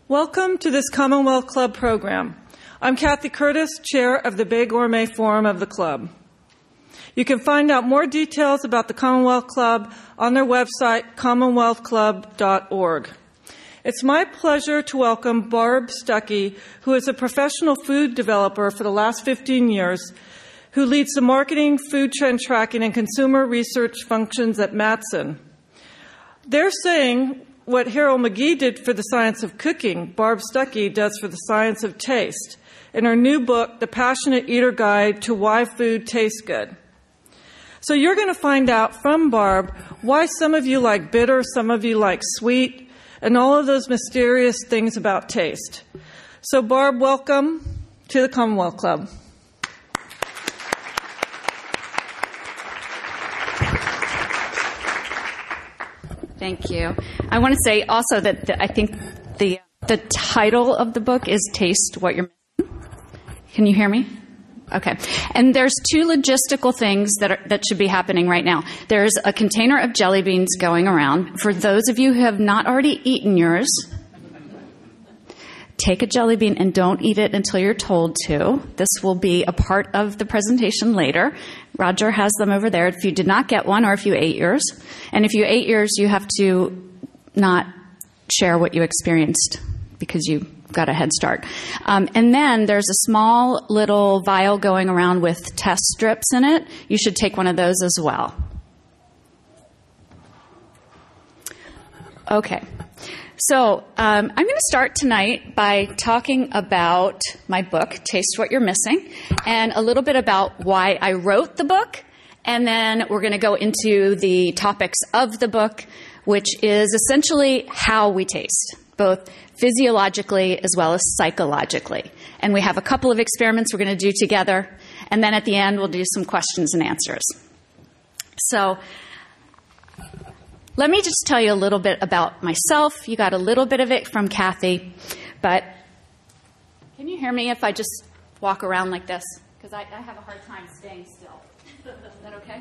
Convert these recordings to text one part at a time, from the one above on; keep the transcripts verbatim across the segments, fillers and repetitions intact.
Welcome to this Commonwealth Club program. I'm Kathy Curtis, Chair of the Bay Gourmet Forum of the Club. You can find out more details about the Commonwealth Club on their website, commonwealth club dot org. It's my pleasure to welcome Barb Stuckey, who is a professional food developer for the last fifteen years, who leads the marketing, food trend tracking, and consumer research functions at Mattson. They're saying what Harold McGee did for the science of cooking, Barb Stuckey does for the science of taste, in her new book, The Passionate Eater Guide to Why Food Tastes Good. So you're going to find out from Barb why some of you like bitter, some of you like sweet, and all of those mysterious things about taste. So Barb, welcome to the Commonwealth Club. Thank you. I want to say also that the, I think the the title of the book is Taste What You're Missing. Can you hear me? Okay. And there's two logistical things that are, that should be happening right now. There's a container of jelly beans going around. For those of you who have not already eaten yours, take a jelly bean and don't eat it until you're told to. This will be a part of the presentation later. Roger has them over there if you did not get one or if you ate yours. And if you ate yours, you have to not share what you experienced because you got a head start. Um, and then there's a small little vial going around with test strips in it. You should take one of those as well. Okay. So um, I'm going to start tonight by talking about my book, Taste What You're Missing, and a little bit about why I wrote the book. And then we're going to go into the topics of the book, which is essentially how we taste, both physiologically as well as psychologically. And we have a couple of experiments we're going to do together. And then at the end, we'll do some questions and answers. So let me just tell you a little bit about myself. You got a little bit of it from Kathy, but can you hear me if I just walk around like this? Because I, I have a hard time staying still. Is that okay?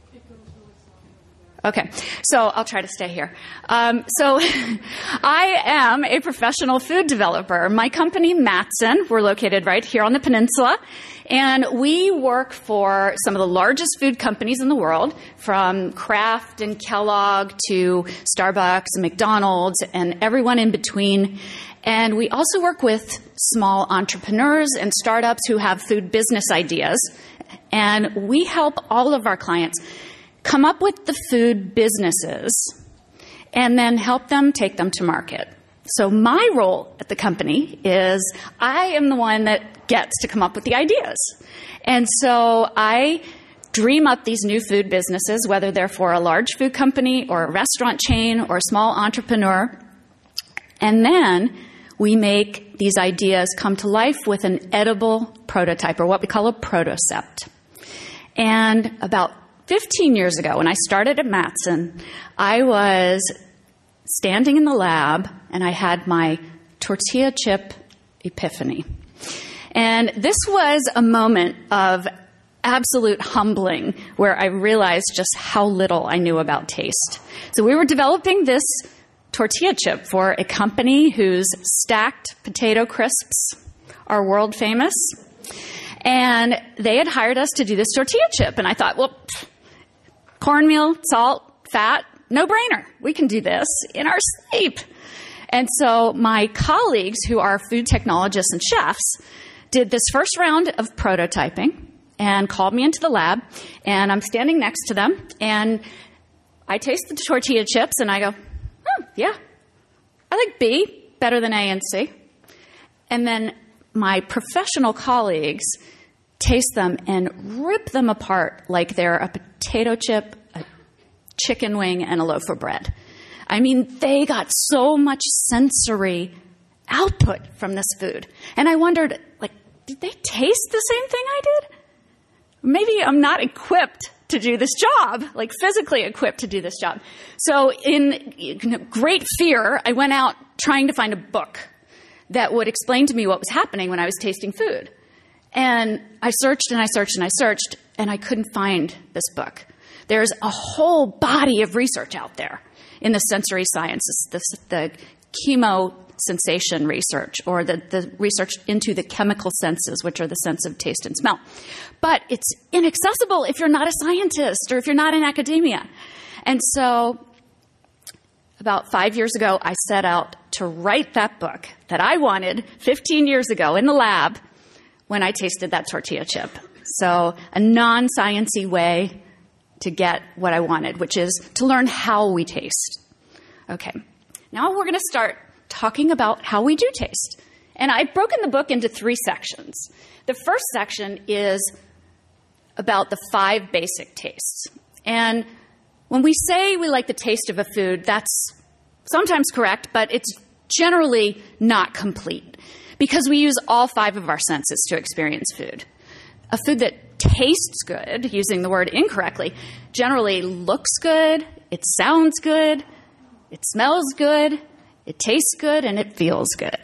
Okay, so I'll try to stay here. Um, so I am a professional food developer. My company, Mattson, we're located right here on the peninsula, and we work for some of the largest food companies in the world, from Kraft and Kellogg to Starbucks and McDonald's and everyone in between. And we also work with small entrepreneurs and startups who have food business ideas, and we help all of our clients come up with the food businesses and then help them take them to market. So my role at the company is I am the one that gets to come up with the ideas. And so I dream up these new food businesses, whether they're for a large food company or a restaurant chain or a small entrepreneur. And then we make these ideas come to life with an edible prototype, or what we call a protocept. And about fifteen years ago, when I started at Mattson, I was standing in the lab and I had my tortilla chip epiphany. And this was a moment of absolute humbling where I realized just how little I knew about taste. So we were developing this tortilla chip for a company whose stacked potato crisps are world famous. And they had hired us to do this tortilla chip. And I thought, well, pfft, cornmeal, salt, fat, no-brainer. We can do this in our sleep. And so my colleagues, who are food technologists and chefs, did this first round of prototyping and called me into the lab. And I'm standing next to them. And I taste the tortilla chips and I go, oh, yeah, I like B better than A and C. And then my professional colleagues taste them and rip them apart like they're a potato chip, a chicken wing, and a loaf of bread. I mean, they got so much sensory output from this food. And I wondered, like, did they taste the same thing I did? Maybe I'm not equipped to do this job, like physically equipped to do this job. So in great fear, I went out trying to find a book that would explain to me what was happening when I was tasting food. And I searched and I searched and I searched, and I couldn't find this book. There's a whole body of research out there in the sensory sciences, the, the chemo sensation research, or the, the research into the chemical senses, which are the sense of taste and smell. But it's inaccessible if you're not a scientist or if you're not in academia. And so about five years ago, I set out to write that book that I wanted fifteen years ago in the lab when I tasted that tortilla chip. So a non-sciencey way to get what I wanted, which is to learn how we taste. Okay, now we're going to start talking about how we do taste. And I've broken the book into three sections. The first section is about the five basic tastes. And when we say we like the taste of a food, that's sometimes correct, but it's generally not complete because we use all five of our senses to experience food. A food that tastes good, using the word incorrectly, generally looks good, it sounds good, it smells good, it tastes good, and it feels good.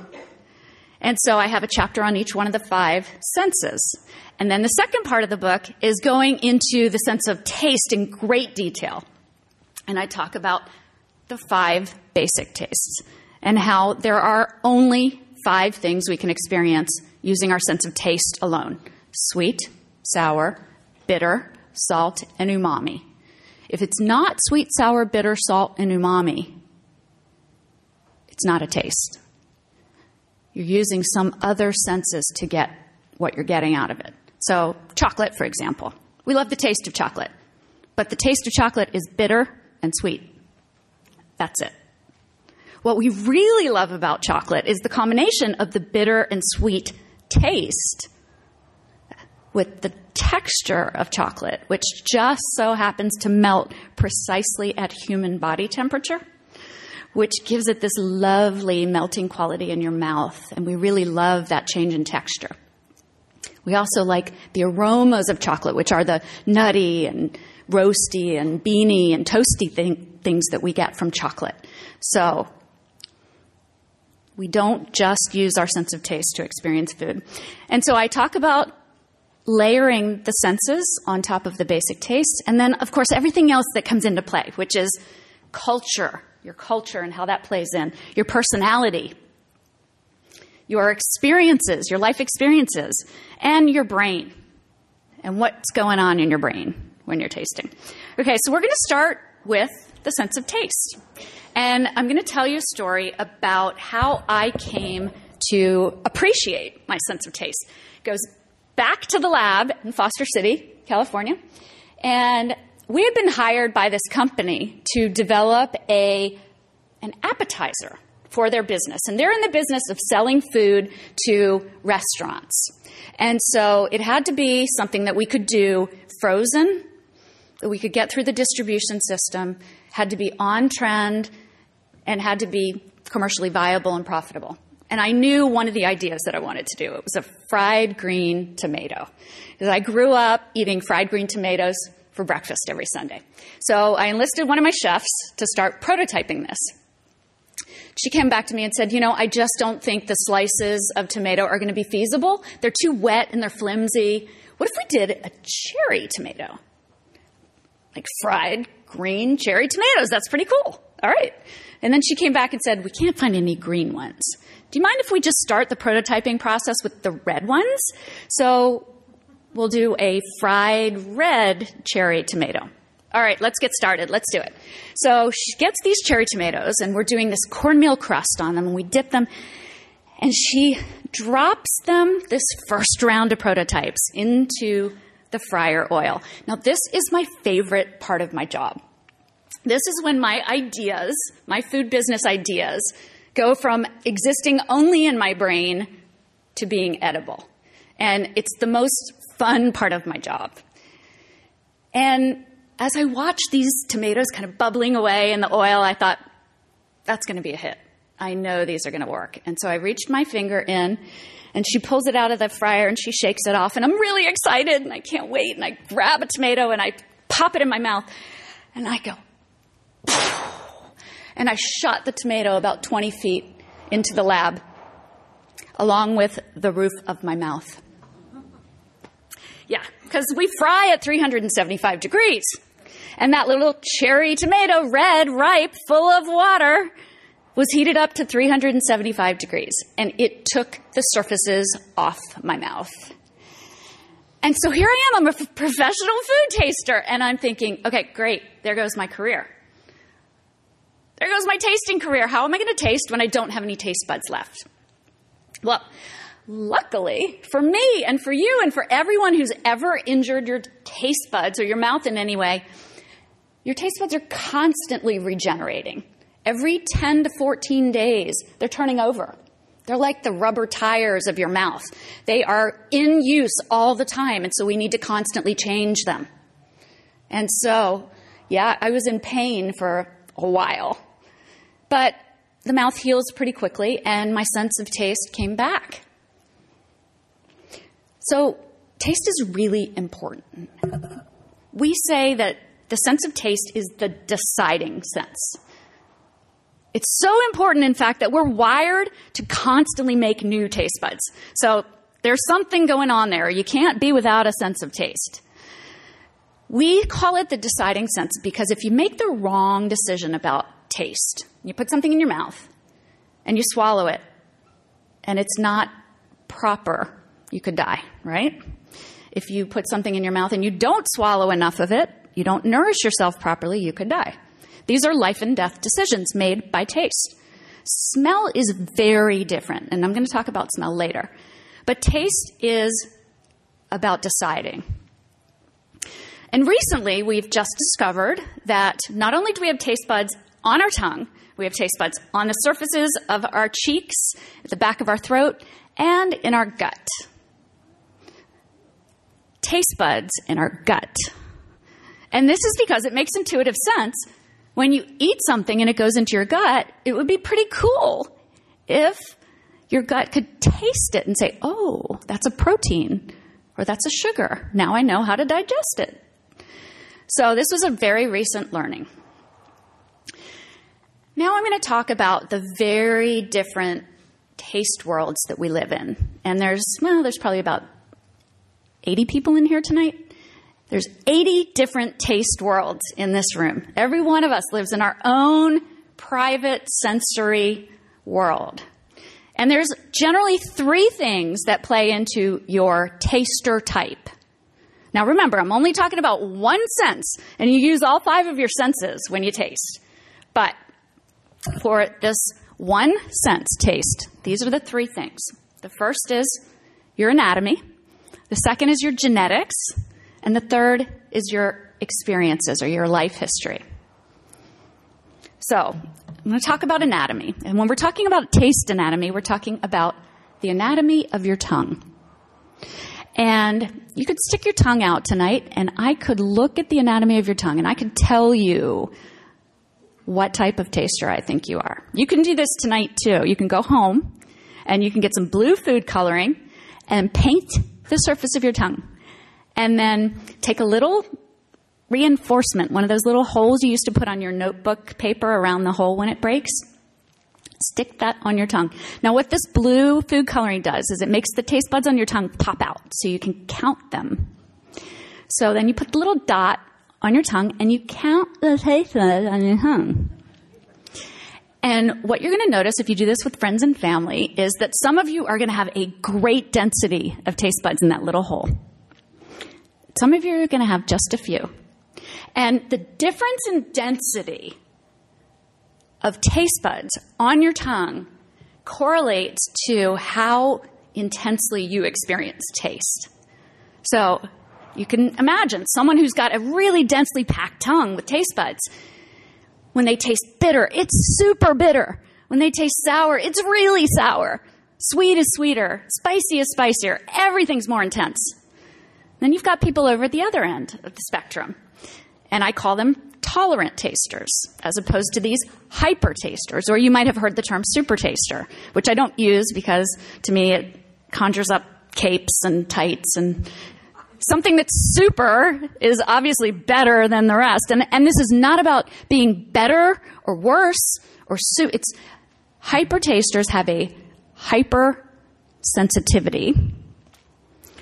And so I have a chapter on each one of the five senses. And then the second part of the book is going into the sense of taste in great detail. And I talk about the five basic tastes and how there are only five things we can experience using our sense of taste alone: sweet, sour, bitter, salt, and umami. If it's not sweet, sour, bitter, salt, and umami, it's not a taste. You're using some other senses to get what you're getting out of it. So chocolate, for example. We love the taste of chocolate, but the taste of chocolate is bitter and sweet. That's it. What we really love about chocolate is the combination of the bitter and sweet taste with the texture of chocolate, which just so happens to melt precisely at human body temperature, which gives it this lovely melting quality in your mouth. And we really love that change in texture. We also like the aromas of chocolate, which are the nutty and roasty and beany and toasty thing, things that we get from chocolate. So we don't just use our sense of taste to experience food. And so I talk about layering the senses on top of the basic taste, and then, of course, everything else that comes into play, which is culture, your culture and how that plays in, your personality, your experiences, your life experiences, and your brain, and what's going on in your brain when you're tasting. Okay, so we're going to start with the sense of taste. And I'm going to tell you a story about how I came to appreciate my sense of taste. It goes back to the lab in Foster City, California. And we had been hired by this company to develop a an appetizer for their business. And they're in the business of selling food to restaurants. And so it had to be something that we could do frozen, that we could get through the distribution system, had to be on trend, and had to be commercially viable and profitable. And I knew one of the ideas that I wanted to do. It was a fried green tomato. Because I grew up eating fried green tomatoes for breakfast every Sunday. So I enlisted one of my chefs to start prototyping this. She came back to me and said, you know, I just don't think the slices of tomato are going to be feasible. They're too wet and they're flimsy. What if we did a cherry tomato? Like fried green cherry tomatoes. That's pretty cool. All right. And then she came back and said, we can't find any green ones. Do you mind if we just start the prototyping process with the red ones? So we'll do a fried red cherry tomato. All right, let's get started. Let's do it. So she gets these cherry tomatoes, and we're doing this cornmeal crust on them, and we dip them. And she drops them, this first round of prototypes, into the fryer oil. Now, this is my favorite part of my job. This is when my ideas, my food business ideas, go from existing only in my brain to being edible. And it's the most fun part of my job. And as I watched these tomatoes kind of bubbling away in the oil, I thought, that's going to be a hit. I know these are going to work. And so I reached my finger in, and she pulls it out of the fryer, and she shakes it off. And I'm really excited, and I can't wait. And I grab a tomato, and I pop it in my mouth. And I go, and I shot the tomato about twenty feet into the lab, along with the roof of my mouth. Yeah, because we fry at three hundred seventy-five degrees. And that little cherry tomato, red, ripe, full of water, was heated up to three hundred seventy-five degrees, and it took the surfaces off my mouth. And so here I am, I'm a f- professional food taster, and I'm thinking, okay, great, there goes my career. There goes my tasting career. How am I going to taste when I don't have any taste buds left? Well, luckily for me and for you and for everyone who's ever injured your taste buds or your mouth in any way, your taste buds are constantly regenerating. Every ten to fourteen days, they're turning over. They're like the rubber tires of your mouth. They are in use all the time, and so we need to constantly change them. And so, yeah, I was in pain for a while. But the mouth heals pretty quickly, and my sense of taste came back. So taste is really important. We say that the sense of taste is the deciding sense. It's so important, in fact, that we're wired to constantly make new taste buds. So there's something going on there. You can't be without a sense of taste. We call it the deciding sense because if you make the wrong decision about taste, you put something in your mouth and you swallow it and it's not proper, you could die, right? If you put something in your mouth and you don't swallow enough of it, you don't nourish yourself properly, you could die. These are life and death decisions made by taste. Smell is very different, and I'm going to talk about smell later. But taste is about deciding. And recently, we've just discovered that not only do we have taste buds on our tongue, we have taste buds on the surfaces of our cheeks, at the back of our throat, and in our gut. Taste buds in our gut. And this is because it makes intuitive sense. When you eat something and it goes into your gut, it would be pretty cool if your gut could taste it and say, oh, that's a protein or that's a sugar. Now I know how to digest it. So this was a very recent learning. Now I'm going to talk about the very different taste worlds that we live in. And there's, well, there's probably about eighty people in here tonight. There's eighty different taste worlds in this room. Every one of us lives in our own private sensory world. And there's generally three things that play into your taster type. Now remember, I'm only talking about one sense, and you use all five of your senses when you taste. But for this one sense taste, these are the three things. The first is your anatomy. The second is your genetics. And the third is your experiences or your life history. So I'm going to talk about anatomy. And when we're talking about taste anatomy, we're talking about the anatomy of your tongue. And you could stick your tongue out tonight, and I could look at the anatomy of your tongue, and I could tell you what type of taster I think you are. You can do this tonight, too. You can go home, and you can get some blue food coloring and paint the surface of your tongue. And then take a little reinforcement, one of those little holes you used to put on your notebook paper around the hole when it breaks. Stick that on your tongue. Now what this blue food coloring does is it makes the taste buds on your tongue pop out so you can count them. So then you put the little dot on your tongue and you count the taste buds on your tongue. And what you're going to notice if you do this with friends and family is that some of you are going to have a great density of taste buds in that little hole. Some of you are going to have just a few. And the difference in density of taste buds on your tongue correlates to how intensely you experience taste. So you can imagine someone who's got a really densely packed tongue with taste buds. When they taste bitter, it's super bitter. When they taste sour, it's really sour. Sweet is sweeter. Spicy is spicier. Everything's more intense. Then you've got people over at the other end of the spectrum. And I call them tolerant tasters, as opposed to these hyper tasters. Or you might have heard the term super taster, which I don't use because to me it conjures up capes and tights. And something that's super is obviously better than the rest. And, and this is not about being better or worse or su- it's hyper tasters have a hyper sensitivity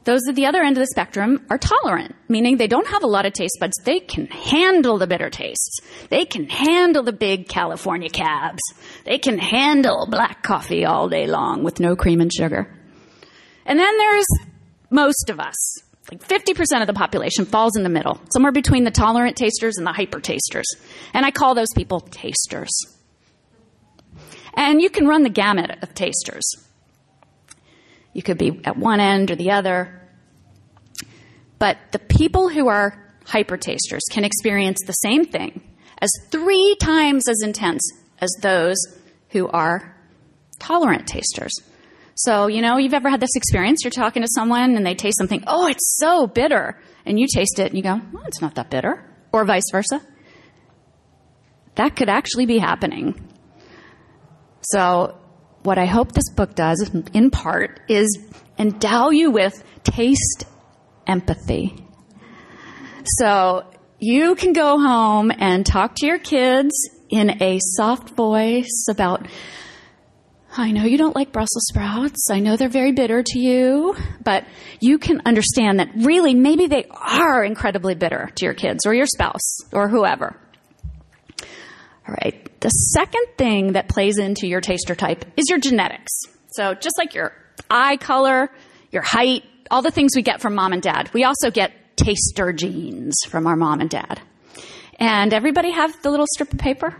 those at the other end of the spectrum are tolerant, meaning they don't have a lot of taste buds. They can handle the bitter tastes. They can handle the big California cabs. They can handle black coffee all day long with no cream and sugar. And then there's most of us. Like fifty percent of the population falls in the middle, somewhere between the tolerant tasters and the hyper tasters. And I call those people tasters. And you can run the gamut of tasters. You could be at one end or the other. But the people who are hyper tasters can experience the same thing as three times as intense as those who are tolerant tasters. So, you know, you've ever had this experience, you're talking to someone and they taste something, oh, it's so bitter. And you taste it and you go, well, it's not that bitter. Or vice versa. That could actually be happening. So what I hope this book does, in part, is endow you with taste empathy. So you can go home and talk to your kids in a soft voice about, I know you don't like Brussels sprouts. I know they're very bitter to you, but you can understand that really maybe they are incredibly bitter to your kids or your spouse or whoever. All right. The second thing that plays into your taster type is your genetics. So just like your eye color, your height, all the things we get from mom and dad, we also get taster genes from our mom and dad. And everybody have the little strip of paper?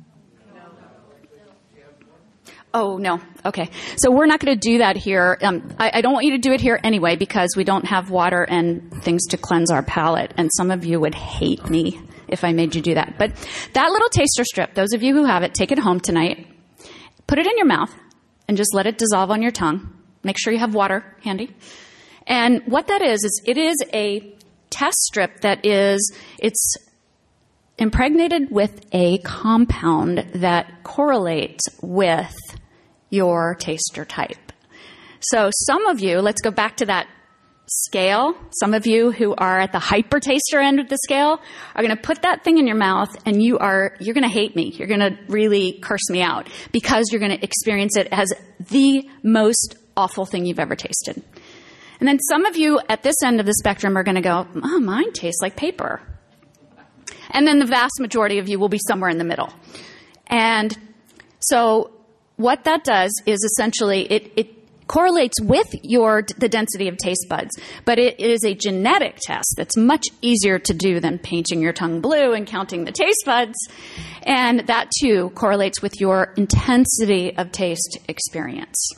Oh, no. Okay. So we're not going to do that here. Um, I, I don't want you to do it here anyway because we don't have water and things to cleanse our palate. And some of you would hate me if I made you do that. But that little taster strip, those of you who have it, take it home tonight. Put it in your mouth and just let it dissolve on your tongue. Make sure you have water handy. And what that is, is it is a test strip that is, it's impregnated with a compound that correlates with your taster type. So some of you, let's go back to that scale. Some of you who are at the hyper taster end of the scale are going to put that thing in your mouth and you are, you're going to hate me. You're going to really curse me out because you're going to experience it as the most awful thing you've ever tasted. And then some of you at this end of the spectrum are going to go, oh, mine tastes like paper. And then the vast majority of you will be somewhere in the middle. And so what that does is essentially it, it correlates with your the density of taste buds, but it is a genetic test that's much easier to do than painting your tongue blue and counting the taste buds. And that too correlates with your intensity of taste experience.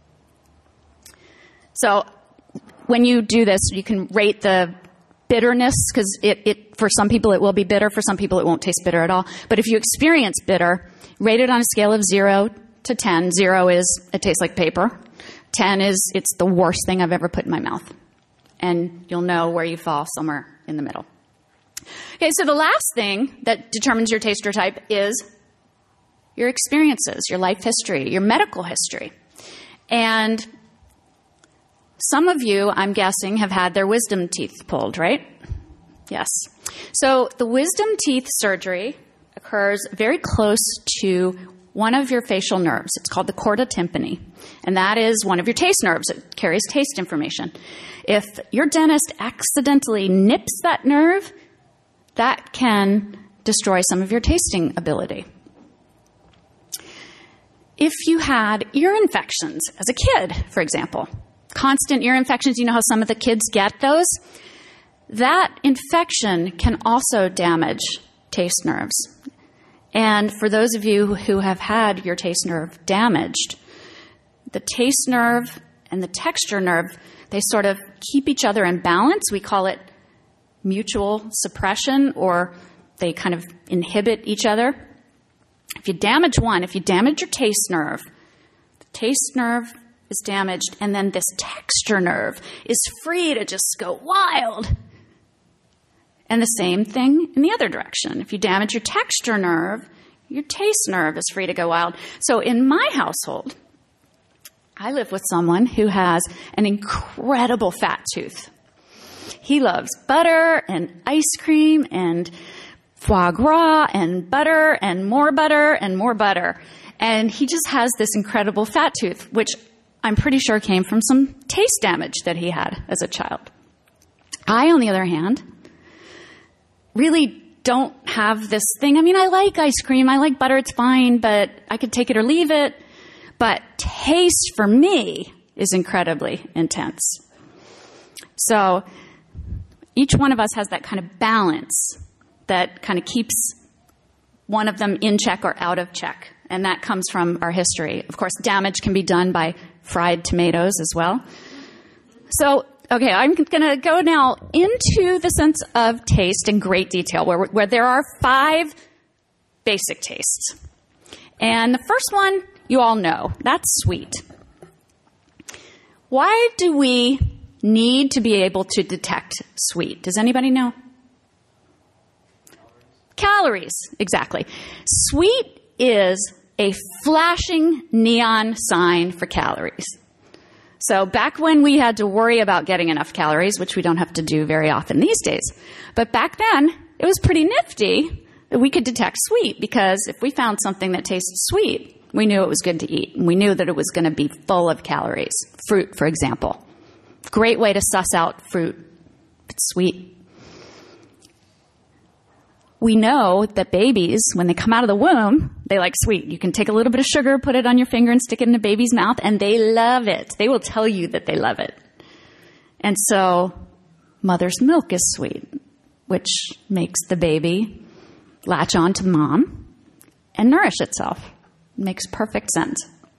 So when you do this, you can rate the bitterness, because it, it for some people it will be bitter, for some people it won't taste bitter at all. But if you experience bitter, rate it on a scale of zero to ten. Zero is it tastes like paper. ten is it's the worst thing I've ever put in my mouth. And you'll know where you fall, somewhere in the middle. Okay, so the last thing that determines your taster type is your experiences, your life history, your medical history. And some of you, I'm guessing, have had their wisdom teeth pulled, right? Yes. So the wisdom teeth surgery occurs very close to one of your facial nerves. It's called the chorda tympani, and that is one of your taste nerves. It carries taste information. If your dentist accidentally nips that nerve, that can destroy some of your tasting ability. If you had ear infections as a kid, for example, constant ear infections, you know how some of the kids get those? That infection can also damage taste nerves. And for those of you who have had your taste nerve damaged, the taste nerve and the texture nerve, they sort of keep each other in balance. We call it mutual suppression, or they kind of inhibit each other. If you damage one, if you damage your taste nerve, the taste nerve is damaged, and then this texture nerve is free to just go wild. And the same thing in the other direction. If you damage your texture nerve, your taste nerve is free to go wild. So in my household, I live with someone who has an incredible fat tooth. He loves butter and ice cream and foie gras and butter and more butter and more butter. And he just has this incredible fat tooth, which I'm pretty sure came from some taste damage that he had as a child. I, on the other hand, really don't have this thing. I mean, I like ice cream. I like butter. It's fine, but I could take it or leave it. But taste for me is incredibly intense. So each one of us has that kind of balance that kind of keeps one of them in check or out of check. And that comes from our history. Of course, damage can be done by fried tomatoes as well. So, okay, I'm going to go now into the sense of taste in great detail, where, where there are five basic tastes. And the first one, you all know, that's sweet. Why do we need to be able to detect sweet? Does anybody know? Calories, exactly. Sweet is a flashing neon sign for calories. So back when we had to worry about getting enough calories, which we don't have to do very often these days, but back then it was pretty nifty that we could detect sweet, because if we found something that tasted sweet, we knew it was good to eat, and we knew that it was going to be full of calories. Fruit, for example. Great way to suss out fruit. It's sweet. We know that babies, when they come out of the womb, they like sweet. You can take a little bit of sugar, put it on your finger, and stick it in a baby's mouth, and they love it. They will tell you that they love it. And so mother's milk is sweet, which makes the baby latch on to mom and nourish itself. It makes perfect sense.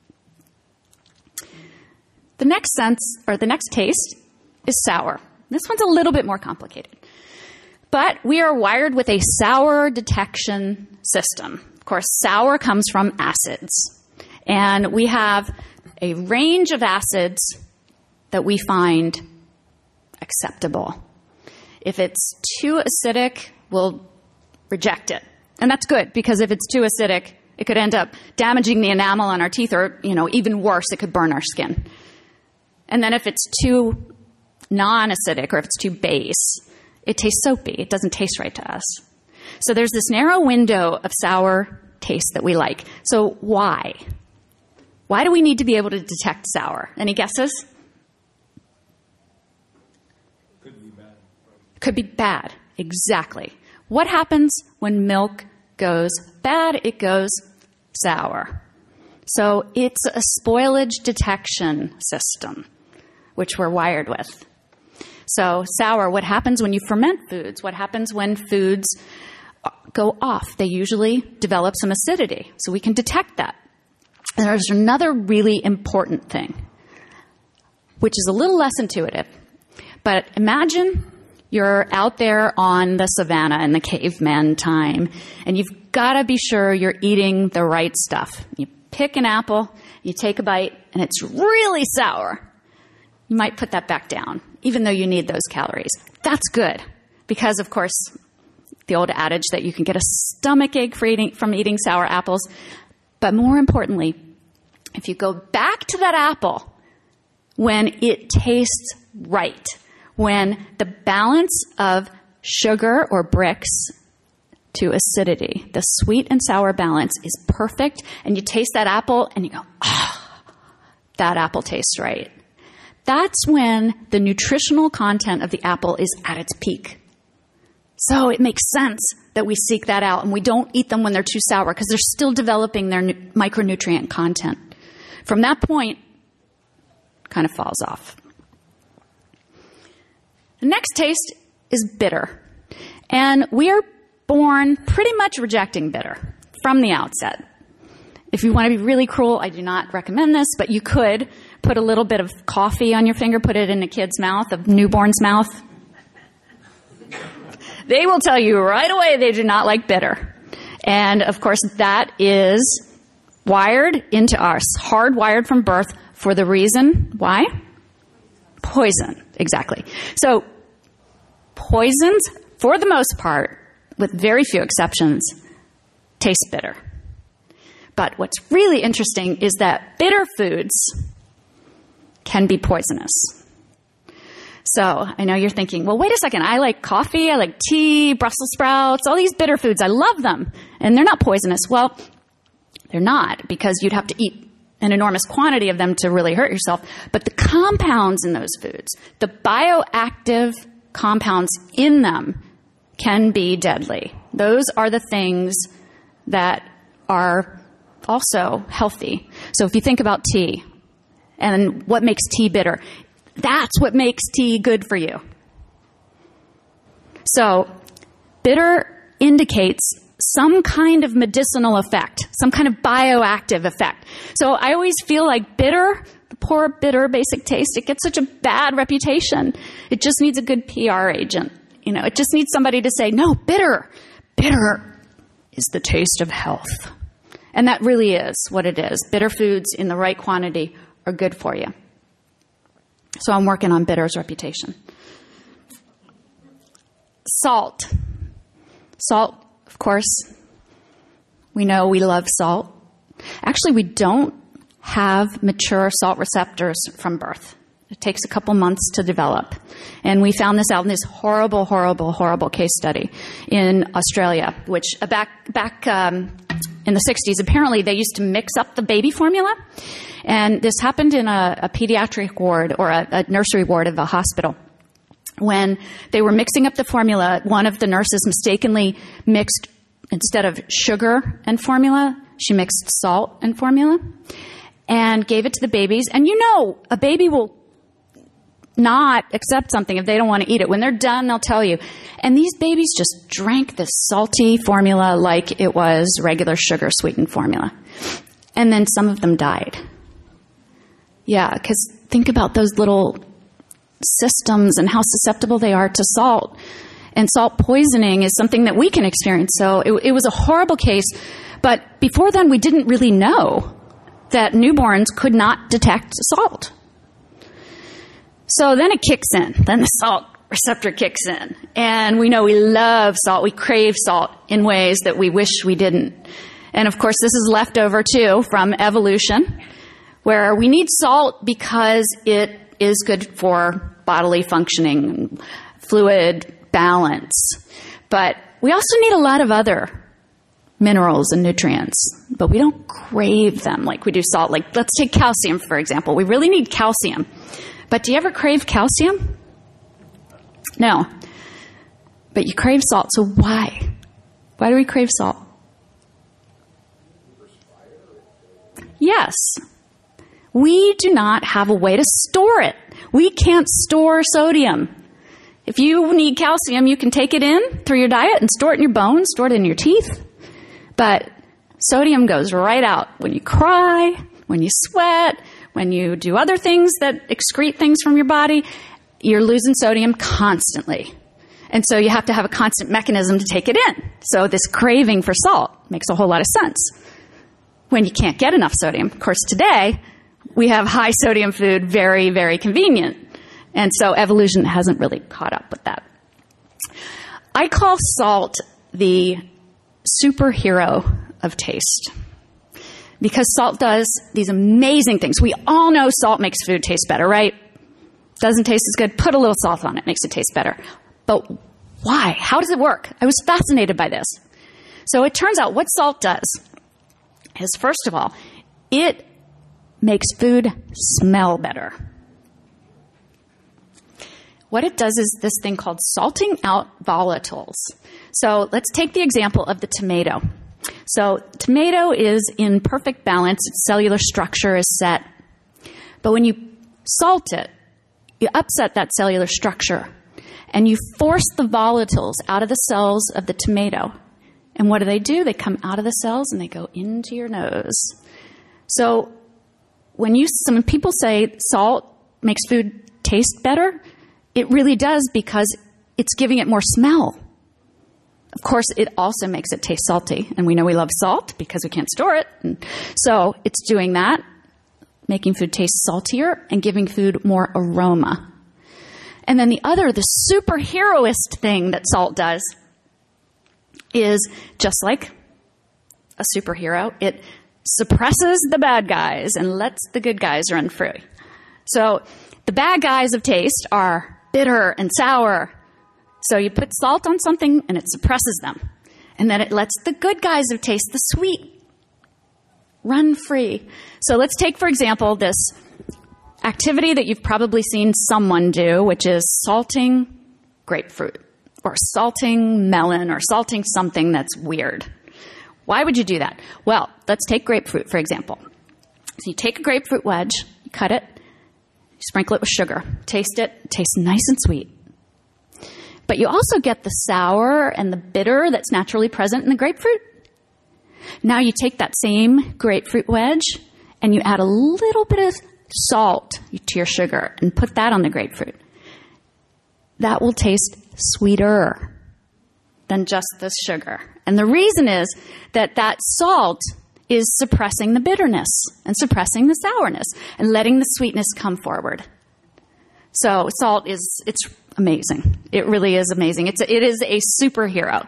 The next sense, or the next taste, is sour. This one's a little bit more complicated. But we are wired with a sour detection system. Of course, sour comes from acids. And we have a range of acids that we find acceptable. If it's too acidic, we'll reject it. And that's good, because if it's too acidic, it could end up damaging the enamel on our teeth, or, you know, even worse, it could burn our skin. And then if it's too non-acidic, or if it's too base, it tastes soapy. It doesn't taste right to us. So there's this narrow window of sour taste that we like. So why? Why do we need to be able to detect sour? Any guesses? Could be bad. Could be bad. Exactly. What happens when milk goes bad? It goes sour. So it's a spoilage detection system, which we're wired with. So sour, what happens when you ferment foods? What happens when foods go off? They usually develop some acidity, so we can detect that. And there's another really important thing, which is a little less intuitive. But imagine you're out there on the savannah in the caveman time, and you've got to be sure you're eating the right stuff. You pick an apple, you take a bite, and it's really sour. You might put that back down, even though you need those calories. That's good, because, of course, the old adage that you can get a stomach ache for eating, from eating sour apples. But more importantly, if you go back to that apple when it tastes right, when the balance of sugar or Brix to acidity, the sweet and sour balance is perfect, and you taste that apple and you go, ah, oh, that apple tastes right. That's when the nutritional content of the apple is at its peak. So it makes sense that we seek that out and we don't eat them when they're too sour, because they're still developing their nu- micronutrient content. From that point, it kind of falls off. The next taste is bitter. And we are born pretty much rejecting bitter from the outset. If you want to be really cruel, I do not recommend this, but you could put a little bit of coffee on your finger, put it in a kid's mouth, a newborn's mouth. They will tell you right away they do not like bitter. And, of course, that is wired into us, hardwired from birth for the reason, why? Poison, exactly. So poisons, for the most part, with very few exceptions, taste bitter. But what's really interesting is that bitter foods can be poisonous. So I know you're thinking, well, wait a second. I like coffee. I like tea, Brussels sprouts, all these bitter foods. I love them. And they're not poisonous. Well, they're not, because you'd have to eat an enormous quantity of them to really hurt yourself. But the compounds in those foods, the bioactive compounds in them, can be deadly. Those are the things that are also healthy. So if you think about tea and what makes tea bitter, that's what makes tea good for you. So bitter indicates some kind of medicinal effect, some kind of bioactive effect. So I always feel like bitter, the poor bitter basic taste, it gets such a bad reputation. It just needs a good P R agent. You know, it just needs somebody to say, no, bitter, bitter is the taste of health. And that really is what it is. Bitter foods in the right quantity are good for you. So I'm working on bitter's reputation. Salt. Salt, of course, we know we love salt. Actually, we don't have mature salt receptors from birth. It takes a couple months to develop. And we found this out in this horrible, horrible, horrible case study in Australia, which uh, back back um, in the sixties, apparently they used to mix up the baby formula. And this happened in a, a pediatric ward or a, a nursery ward of a hospital. When they were mixing up the formula, one of the nurses mistakenly mixed, instead of sugar and formula, she mixed salt and formula and gave it to the babies. And you know, a baby will not accept something if they don't want to eat it. When they're done, they'll tell you. And these babies just drank this salty formula like it was regular sugar sweetened formula. And then some of them died. Yeah, because think about those little systems and how susceptible they are to salt. And salt poisoning is something that we can experience. So it, it was a horrible case. But before then, we didn't really know that newborns could not detect salt. So then it kicks in. Then the salt receptor kicks in. And we know we love salt. We crave salt in ways that we wish we didn't. And of course, this is left over too from evolution, where we need salt because it is good for bodily functioning, fluid balance. But we also need a lot of other minerals and nutrients, but we don't crave them like we do salt. Like, let's take calcium, for example. We really need calcium. But do you ever crave calcium? No. But you crave salt, so why? Why do we crave salt? Yes. We do not have a way to store it. We can't store sodium. If you need calcium, you can take it in through your diet and store it in your bones, store it in your teeth. But sodium goes right out when you cry, when you sweat, when you do other things that excrete things from your body. You're losing sodium constantly. And so you have to have a constant mechanism to take it in. So this craving for salt makes a whole lot of sense when you can't get enough sodium. Of course, today, we have high sodium food, very, very convenient. And so evolution hasn't really caught up with that. I call salt the superhero of taste, because salt does these amazing things. We all know salt makes food taste better, right? Doesn't taste as good. Put a little salt on it, makes it taste better. But why? How does it work? I was fascinated by this. So it turns out what salt does is, first of all, it makes food smell better. What it does is this thing called salting out volatiles. So let's take the example of the tomato. So tomato is in perfect balance. Its cellular structure is set. But when you salt it, you upset that cellular structure and you force the volatiles out of the cells of the tomato. And what do they do? They come out of the cells and they go into your nose. So when you, some people say salt makes food taste better, it really does, because it's giving it more smell. Of course, it also makes it taste salty, and we know we love salt because we can't store it. And so it's doing that, making food taste saltier and giving food more aroma. And then the other, the superheroist thing that salt does is, just like a superhero, it suppresses the bad guys and lets the good guys run free. So the bad guys of taste are bitter and sour. So you put salt on something and it suppresses them. And then it lets the good guys of taste, the sweet Run free. So let's take, for example, this activity that you've probably seen someone do, which is salting grapefruit or salting melon or salting something that's weird. Why would you do that? Well, let's take grapefruit, for example. So you take a grapefruit wedge, you cut it, you sprinkle it with sugar, taste it, it tastes nice and sweet. But you also get the sour and the bitter that's naturally present in the grapefruit. Now you take that same grapefruit wedge and you add a little bit of salt to your sugar and put that on the grapefruit. That will taste sweeter than just the sugar. And the reason is that that salt is suppressing the bitterness and suppressing the sourness and letting the sweetness come forward. So salt is, it's amazing. It really is amazing. It's a, it is a superhero.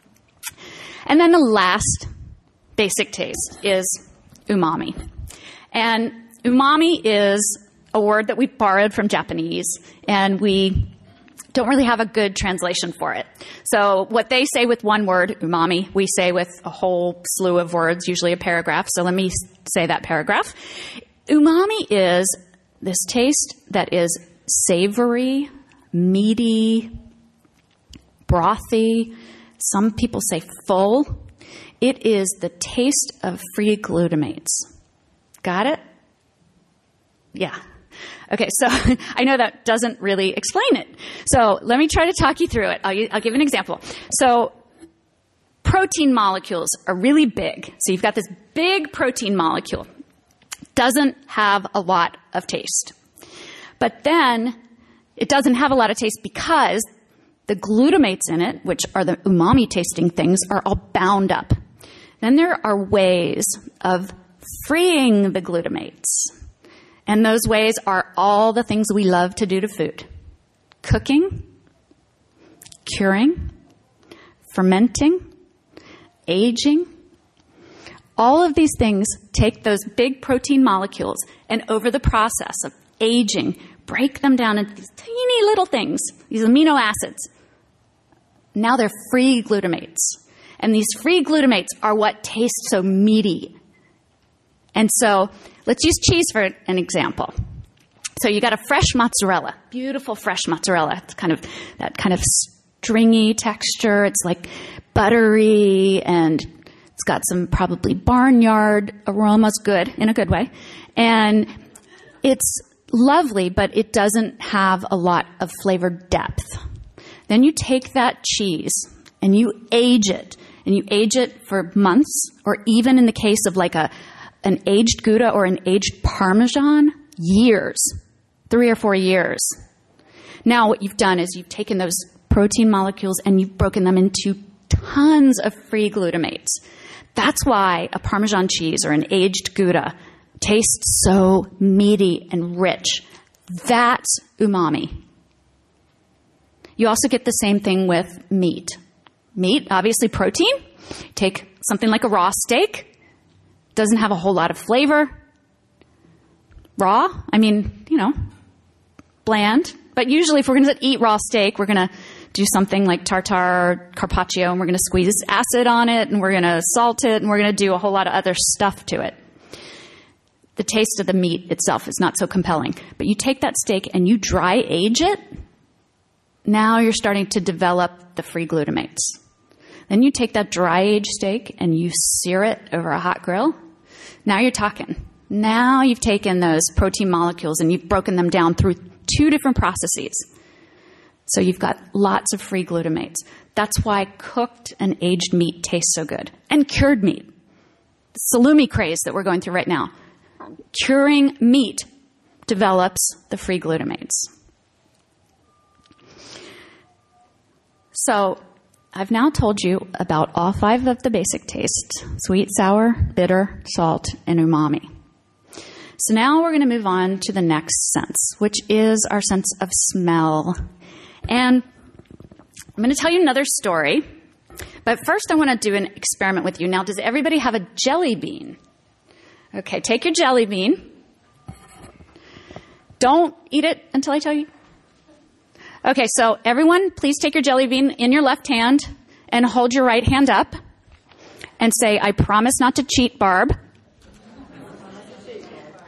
And then the last basic taste is umami. And umami is a word that we borrowed from Japanese, and we don't really have a good translation for it. So what they say with one word, umami, we say with a whole slew of words, usually a paragraph. So let me say that paragraph. Umami is this taste that is savory, meaty, brothy. Some people say full. It is the taste of free glutamates. Got it? Yeah. Okay, so I know that doesn't really explain it. So let me try to talk you through it. I'll, I'll give an example. So protein molecules are really big. So you've got this big protein molecule. Doesn't have a lot of taste. But then it doesn't have a lot of taste because the glutamates in it, which are the umami tasting things, are all bound up. Then there are ways of freeing the glutamates. And those ways are all the things we love to do to food. Cooking, curing, fermenting, aging. All of these things take those big protein molecules and over the process of aging, break them down into these teeny little things, these amino acids. Now they're free glutamates. And these free glutamates are what taste so meaty. And so let's use cheese for an example. So you got a fresh mozzarella, beautiful fresh mozzarella. It's kind of that kind of stringy texture. It's like buttery, and it's got some probably barnyard aromas, good, in a good way. And it's lovely, but it doesn't have a lot of flavor depth. Then you take that cheese and you age it, and you age it for months, or even in the case of like a an aged Gouda or an aged Parmesan, years, three or four years. Now what you've done is you've taken those protein molecules and you've broken them into tons of free glutamates. That's why a Parmesan cheese or an aged Gouda tastes so meaty and rich. That's umami. You also get the same thing with meat. Meat, obviously protein. Take something like a raw steak. Doesn't have a whole lot of flavor. Raw, I mean, you know, bland. But usually if we're going to eat raw steak, we're going to do something like tartare or carpaccio, and we're going to squeeze acid on it, and we're going to salt it, and we're going to do a whole lot of other stuff to it. The taste of the meat itself is not so compelling. But you take that steak and you dry age it, now you're starting to develop the free glutamates. Then you take that dry aged steak and you sear it over a hot grill. Now you're talking. Now you've taken those protein molecules and you've broken them down through two different processes. So you've got lots of free glutamates. That's why cooked and aged meat tastes so good. And cured meat. The salumi craze that we're going through right now. Curing meat develops the free glutamates. So I've now told you about all five of the basic tastes: sweet, sour, bitter, salt, and umami. So now we're going to move on to the next sense, which is our sense of smell. And I'm going to tell you another story, but first I want to do an experiment with you. Now, does everybody have a jelly bean? Okay, take your jelly bean. Don't eat it until I tell you. Okay, so everyone, please take your jelly bean in your left hand and hold your right hand up and say, "I promise not to cheat, Barb."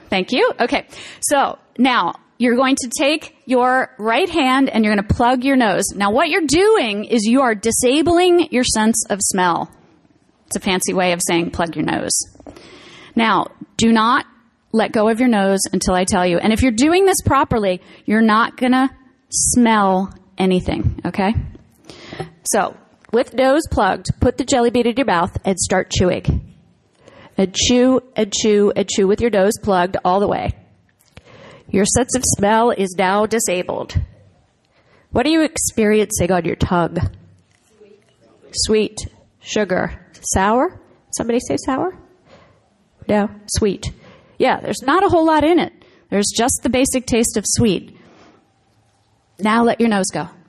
Thank you. Okay. So now you're going to take your right hand and you're going to plug your nose. Now what you're doing is you are disabling your sense of smell. It's a fancy way of saying plug your nose. Now, do not let go of your nose until I tell you. And if you're doing this properly, you're not going to smell anything, okay? So, with nose plugged, put the jelly bean in your mouth and start chewing. And chew and chew and chew with your nose plugged all the way. Your sense of smell is now disabled. What are you experiencing on your tongue? Sweet. Sweet. Sugar. Sour? Somebody say sour? No. Sweet. Yeah, there's not a whole lot in it. There's just the basic taste of sweet. Now let your nose go.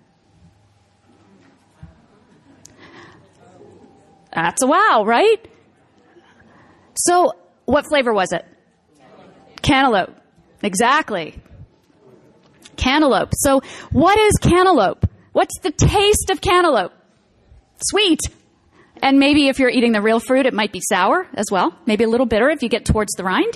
That's a wow, right? So, what flavor was it? Cantaloupe. Exactly. Cantaloupe. So, what is cantaloupe? What's the taste of cantaloupe? Sweet. And maybe if you're eating the real fruit, it might be sour as well. Maybe a little bitter if you get towards the rind.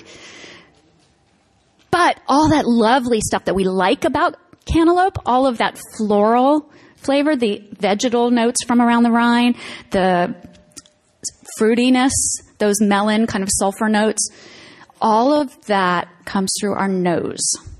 But all that lovely stuff that we like about cantaloupe, all of that floral flavor, the vegetal notes from around the rind, the fruitiness, those melon kind of sulfur notes, all of that comes through our nose.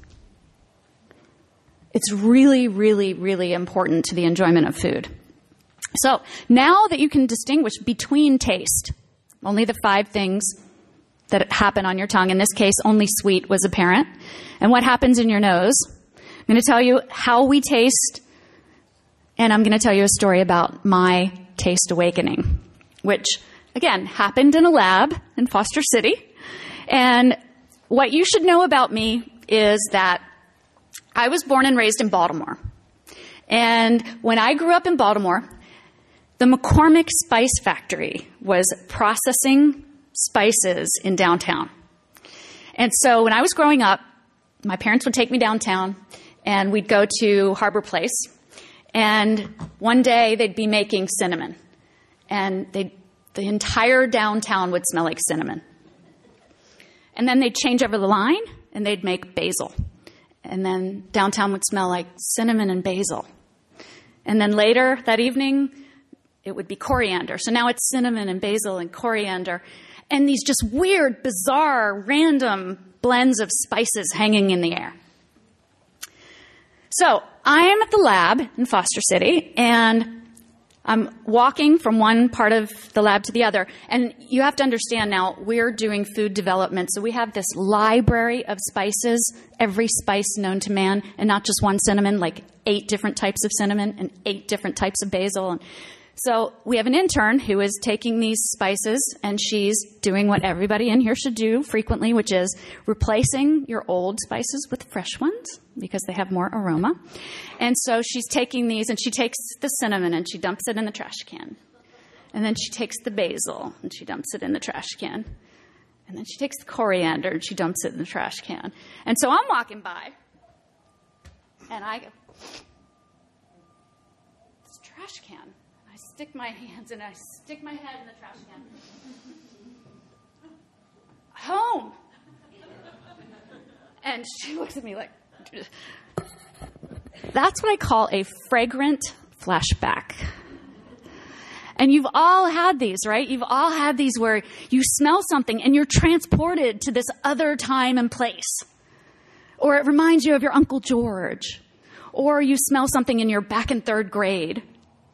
It's really, really, really important to the enjoyment of food. So now that you can distinguish between taste, only the five things that happen on your tongue, in this case only sweet was apparent, and what happens in your nose, I'm going to tell you how we taste, and I'm going to tell you a story about my taste awakening, which, again, happened in a lab in Foster City. And what you should know about me is that I was born and raised in Baltimore. And when I grew up in Baltimore, the McCormick Spice Factory was processing spices in downtown. And so when I was growing up, my parents would take me downtown and we'd go to Harbor Place. And one day they'd be making cinnamon. And they'd, the entire downtown would smell like cinnamon. And then they'd change over the line and they'd make basil. And then downtown would smell like cinnamon and basil. And then later that evening, it would be coriander. So now it's cinnamon and basil and coriander. And these just weird, bizarre, random blends of spices hanging in the air. So I am at the lab in Foster City, and I'm walking from one part of the lab to the other. And you have to understand now, we're doing food development. So we have this library of spices, every spice known to man, and not just one cinnamon, like eight different types of cinnamon and eight different types of basil. And so we have an intern who is taking these spices, and she's doing what everybody in here should do frequently, which is replacing your old spices with fresh ones because they have more aroma. And so she's taking these, and she takes the cinnamon and she dumps it in the trash can. And then she takes the basil and she dumps it in the trash can. And then she takes the coriander and she dumps it in the trash can. And so I'm walking by, and I go, this trash can. I stick my hands and I stick my head in the trash can. Home. And she looks at me like, that's what I call a fragrant flashback. And you've all had these, right? You've all had these where you smell something and you're transported to this other time and place. Or it reminds you of your Uncle George. Or you smell something and you're back in third grade.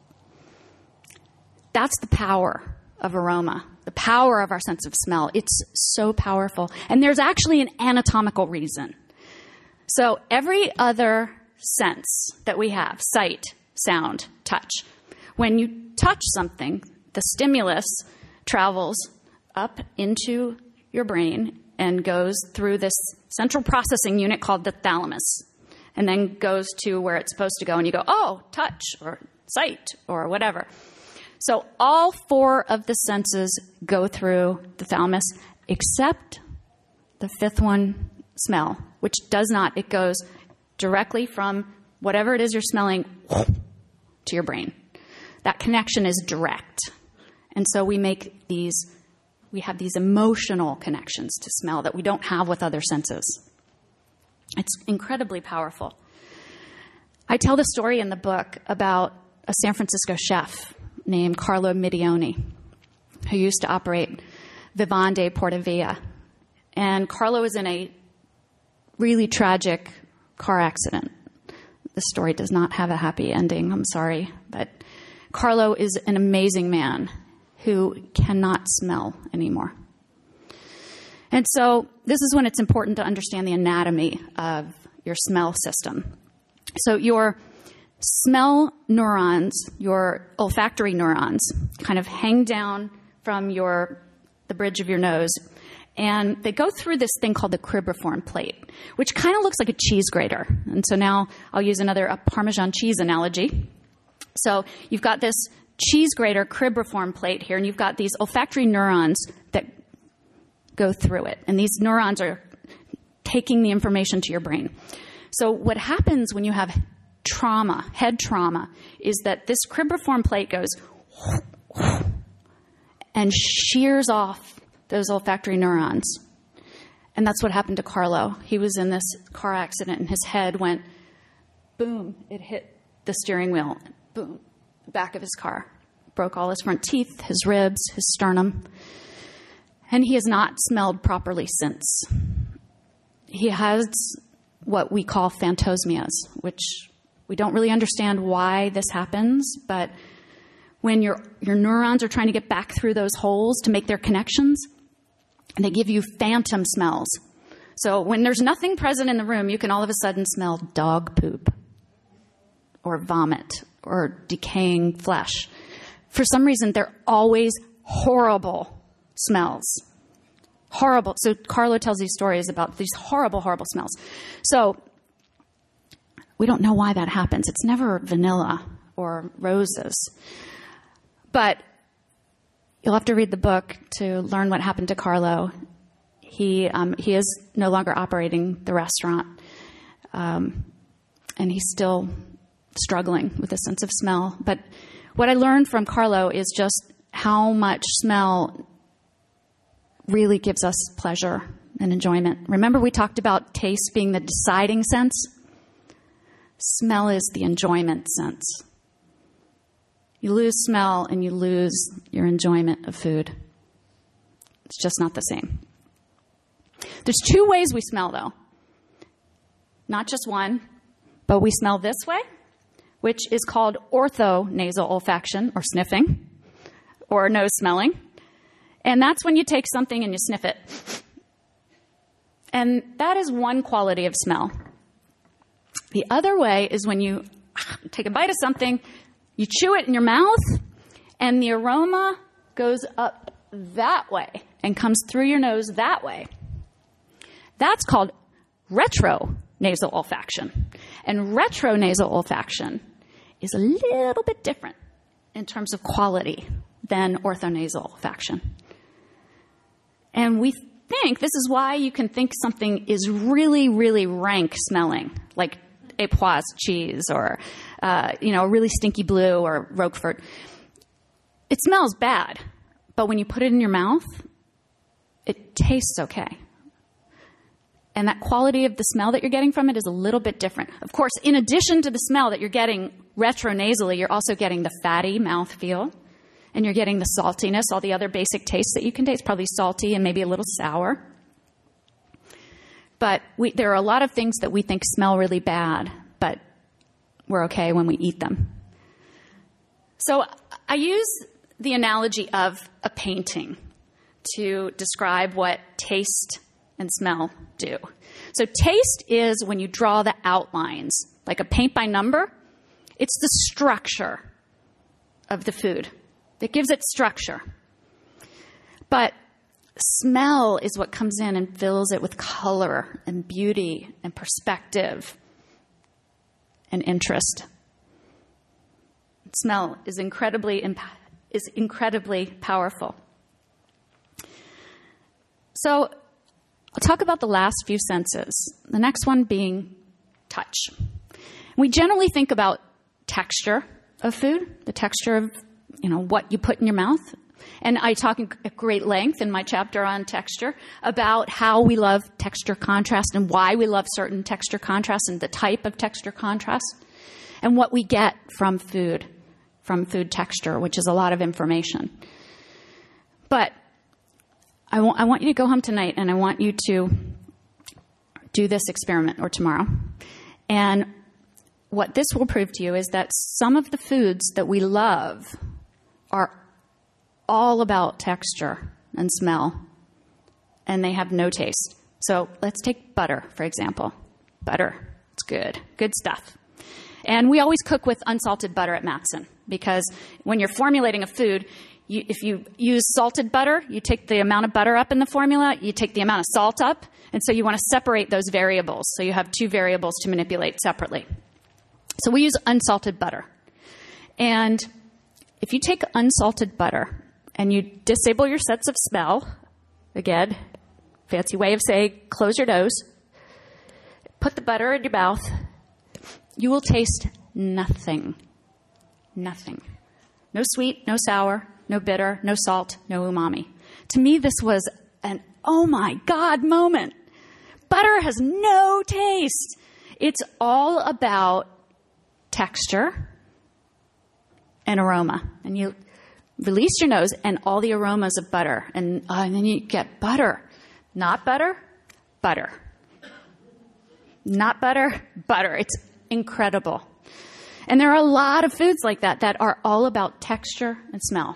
That's the power of aroma, the power of our sense of smell. It's so powerful. And there's actually an anatomical reason. So every other sense that we have, sight, sound, touch, when you touch something, the stimulus travels up into your brain and goes through this central processing unit called the thalamus, and then goes to where it's supposed to go, and you go, oh, touch, or sight, or whatever. So all four of the senses go through the thalamus, except the fifth one, smell, which does not. It goes directly from whatever it is you're smelling to your brain. That connection is direct. And so we make these We have these emotional connections to smell that we don't have with other senses. It's incredibly powerful. I tell the story in the book about a San Francisco chef named Carlo Midioni, who used to operate Vivande Portavia. And Carlo was in a really tragic car accident. The story does not have a happy ending, I'm sorry. But Carlo is an amazing man who cannot smell anymore. And so this is when it's important to understand the anatomy of your smell system. So your smell neurons, your olfactory neurons, kind of hang down from your the bridge of your nose, and they go through this thing called the cribriform plate, which kind of looks like a cheese grater. And so now I'll use another a Parmesan cheese analogy. So you've got this cheese grater cribriform plate here, and you've got these olfactory neurons that go through it. And these neurons are taking the information to your brain. So what happens when you have trauma, head trauma, is that this cribriform plate goes and shears off those olfactory neurons. And that's what happened to Carlo. He was in this car accident, and his head went, boom, it hit the steering wheel, boom, the back of his car. Broke all his front teeth, his ribs, his sternum. And he has not smelled properly since. He has what we call phantosmias, which we don't really understand why this happens, but when your your neurons are trying to get back through those holes to make their connections, and they give you phantom smells. So when there's nothing present in the room, you can all of a sudden smell dog poop or vomit or decaying flesh. For some reason, they're always horrible smells. Horrible. So Carlo tells these stories about these horrible, horrible smells. So we don't know why that happens. It's never vanilla or roses. But you'll have to read the book to learn what happened to Carlo. He um, he is no longer operating the restaurant, um, and he's still struggling with a sense of smell. But what I learned from Carlo is just how much smell really gives us pleasure and enjoyment. Remember we talked about taste being the deciding sense? Smell is the enjoyment sense. You lose smell and you lose your enjoyment of food. It's just not the same. There's two ways we smell, though. Not just one, but we smell this way, which is called orthonasal olfaction, or sniffing, or nose smelling. And that's when you take something and you sniff it. And that is one quality of smell. The other way is when you take a bite of something, you chew it in your mouth, and the aroma goes up that way and comes through your nose that way. That's called retronasal olfaction. And retronasal olfaction is a little bit different in terms of quality than orthonasal olfaction. And we think this is why you can think something is really, really rank smelling, like Epoisses cheese or, uh, you know, really stinky blue or Roquefort. It smells bad, but when you put it in your mouth, it tastes okay. And that quality of the smell that you're getting from it is a little bit different. Of course, in addition to the smell that you're getting retronasally, you're also getting the fatty mouthfeel, and you're getting the saltiness, all the other basic tastes that you can taste, probably salty and maybe a little sour. But we, there are a lot of things that we think smell really bad, but we're okay when we eat them. So I use the analogy of a painting to describe what taste and smell do. So taste is when you draw the outlines, like a paint by number. It's the structure of the food that gives it structure. But smell is what comes in and fills it with color and beauty and perspective and interest. Smell is incredibly imp- is incredibly powerful. So I'll talk about the last few senses. The next one being touch. We generally think about texture of food, the texture of, you know, what you put in your mouth. And I talk at great length in my chapter on texture about how we love texture contrast and why we love certain texture contrast and the type of texture contrast and what we get from food, from food texture, which is a lot of information. But I, w- I want you to go home tonight and I want you to do this experiment or tomorrow. And what this will prove to you is that some of the foods that we love are all about texture and smell, and they have no taste. So let's take butter, for example. Butter, it's good, good stuff. And we always cook with unsalted butter at Mattson, because when you're formulating a food, you, if you use salted butter, you take the amount of butter up in the formula, you take the amount of salt up, and so you want to separate those variables. So you have two variables to manipulate separately. So we use unsalted butter. And if you take unsalted butter and you disable your sense of smell, again, fancy way of saying close your nose, put the butter in your mouth, you will taste nothing. Nothing. No sweet, no sour, no bitter, no salt, no umami. To me, this was an oh my God moment. Butter has no taste. It's all about texture and aroma. And you release your nose and all the aromas of butter. And, uh, and then you get butter. Not butter, butter. Not butter, butter. It's incredible. And there are a lot of foods like that that are all about texture and smell.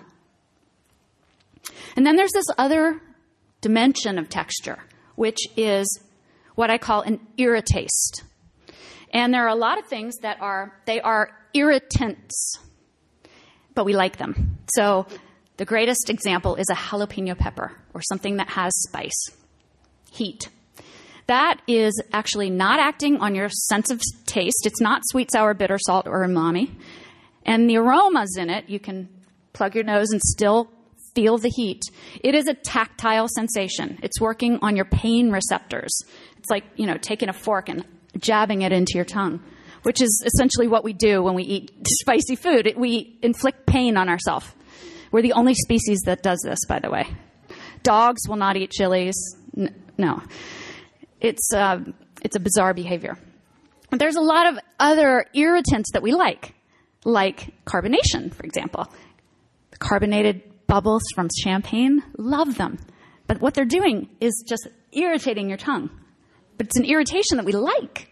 And then there's this other dimension of texture, which is what I call an irritaste. And there are a lot of things that are, they are irritants, but we like them. So the greatest example is a jalapeno pepper or something that has spice, heat. That is actually not acting on your sense of taste. It's not sweet, sour, bitter, salt, or umami. And the aromas in it, you can plug your nose and still feel the heat. It is a tactile sensation. It's working on your pain receptors. It's like, you know, taking a fork and jabbing it into your tongue, which is essentially what we do when we eat spicy food. It, we inflict pain on ourselves. We're the only species that does this, by the way. Dogs will not eat chilies. N- no. It's, uh, it's a bizarre behavior. There's a lot of other irritants that we like, like carbonation, for example. The carbonated bubbles from champagne, love them. But what they're doing is just irritating your tongue. But it's an irritation that we like.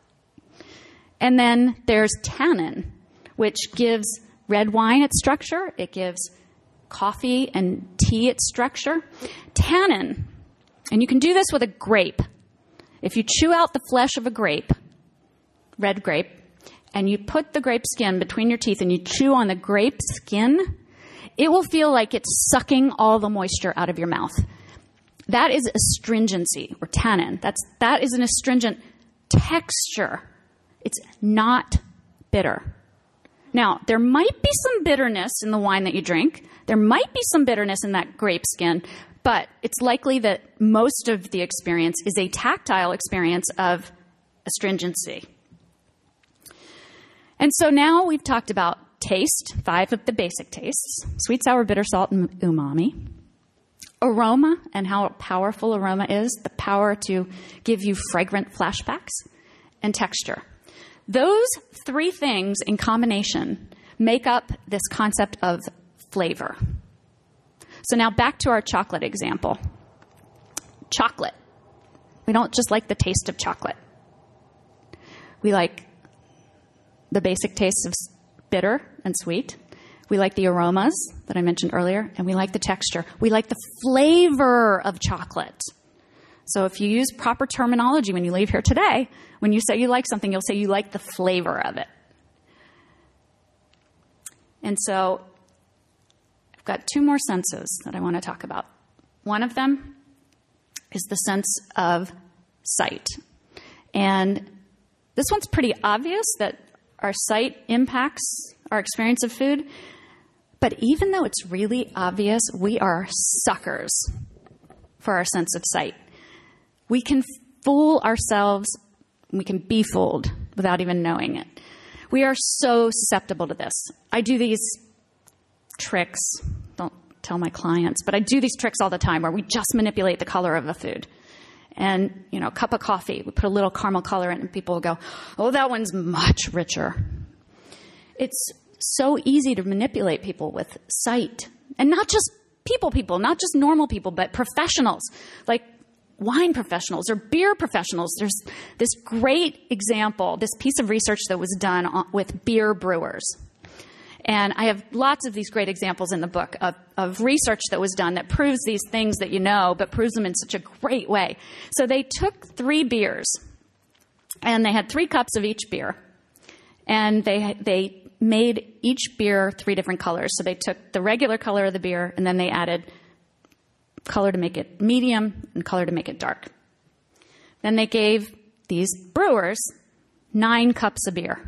And then there's tannin, which gives red wine its structure. It gives coffee and tea its structure. Tannin, and you can do this with a grape. If you chew out the flesh of a grape, red grape, and you put the grape skin between your teeth and you chew on the grape skin, it will feel like it's sucking all the moisture out of your mouth. That is astringency, or tannin. That's, that is an astringent texture. It's not bitter. Now, there might be some bitterness in the wine that you drink. There might be some bitterness in that grape skin, but it's likely that most of the experience is a tactile experience of astringency. And so now we've talked about taste, five of the basic tastes, sweet, sour, bitter, salt, and umami. Aroma, and how powerful aroma is, the power to give you fragrant flashbacks, and texture. Those three things in combination make up this concept of flavor. So now back to our chocolate example. Chocolate. We don't just like the taste of chocolate. We like the basic tastes of bitter and sweet. We like the aromas that I mentioned earlier, and we like the texture. We like the flavor of chocolate. So if you use proper terminology when you leave here today, when you say you like something, you'll say you like the flavor of it. And so I've got two more senses that I want to talk about. One of them is the sense of sight. And this one's pretty obvious that our sight impacts our experience of food. But even though it's really obvious, we are suckers for our sense of sight. We can fool ourselves, we can be fooled without even knowing it. We are so susceptible to this. I do these tricks. Don't tell my clients, but I do these tricks all the time where we just manipulate the color of a food. And, you know, a cup of coffee, we put a little caramel color in it, and people will go, oh, that one's much richer. It's so easy to manipulate people with sight. And not just people people, not just normal people, but professionals, like wine professionals or beer professionals. There's this great example, this piece of research that was done on, with beer brewers. And I have lots of these great examples in the book of, of research that was done that proves these things that you know, but proves them in such a great way. So they took three beers, and they had three cups of each beer. And they they made each beer three different colors. So they took the regular color of the beer, and then they added color to make it medium and color to make it dark. Then they gave these brewers nine cups of beer.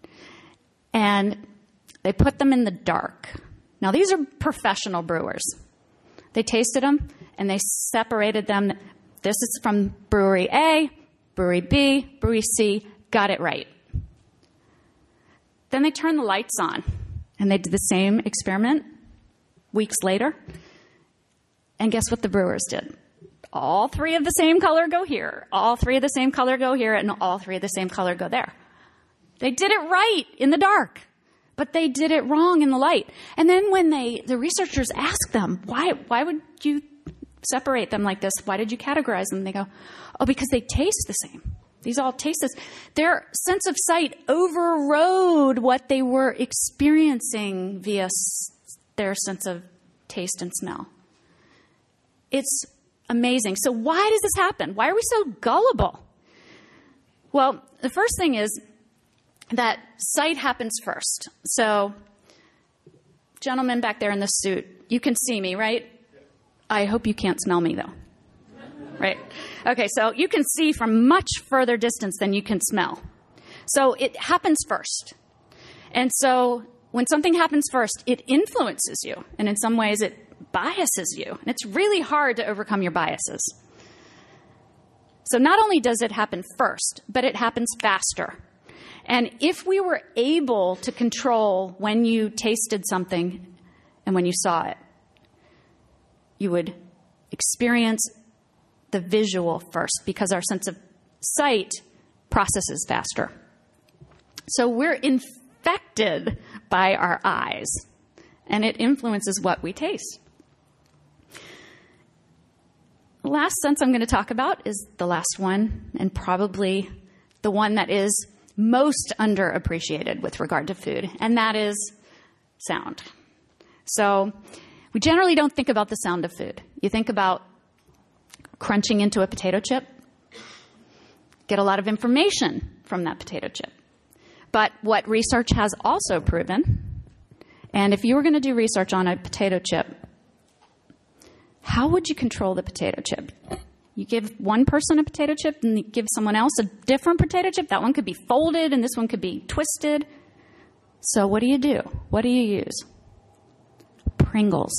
And they put them in the dark. Now, these are professional brewers. They tasted them, and they separated them. This is from brewery A, brewery B, brewery C. Got it right. Then they turned the lights on, and they did the same experiment weeks later. And guess what the brewers did? All three of the same color go here. All three of the same color go here, and all three of the same color go there. They did it right in the dark. But they did it wrong in the light. And then when they, the researchers asked them, why, why would you separate them like this? Why did you categorize them? They go, oh, because they taste the same. These all taste this. Their sense of sight overrode what they were experiencing via s- their sense of taste and smell. It's amazing. So why does this happen? Why are we so gullible? Well, the first thing is that sight happens first. So, gentleman back there in the suit, you can see me, right? I hope you can't smell me, though. Right? Okay, so you can see from much further distance than you can smell. So it happens first. And so when something happens first, it influences you. And in some ways, it biases you. And it's really hard to overcome your biases. So not only does it happen first, but it happens faster. And if we were able to control when you tasted something and when you saw it, you would experience the visual first because our sense of sight processes faster. So we're infected by our eyes, and it influences what we taste. The last sense I'm going to talk about is the last one, and probably the one that is most underappreciated with regard to food, and that is sound. So we generally don't think about the sound of food. You think about crunching into a potato chip, get a lot of information from that potato chip. But what research has also proven, and if you were going to do research on a potato chip, how would you control the potato chip? You give one person a potato chip and you give someone else a different potato chip. That one could be folded and this one could be twisted. So what do you do? What do you use? Pringles.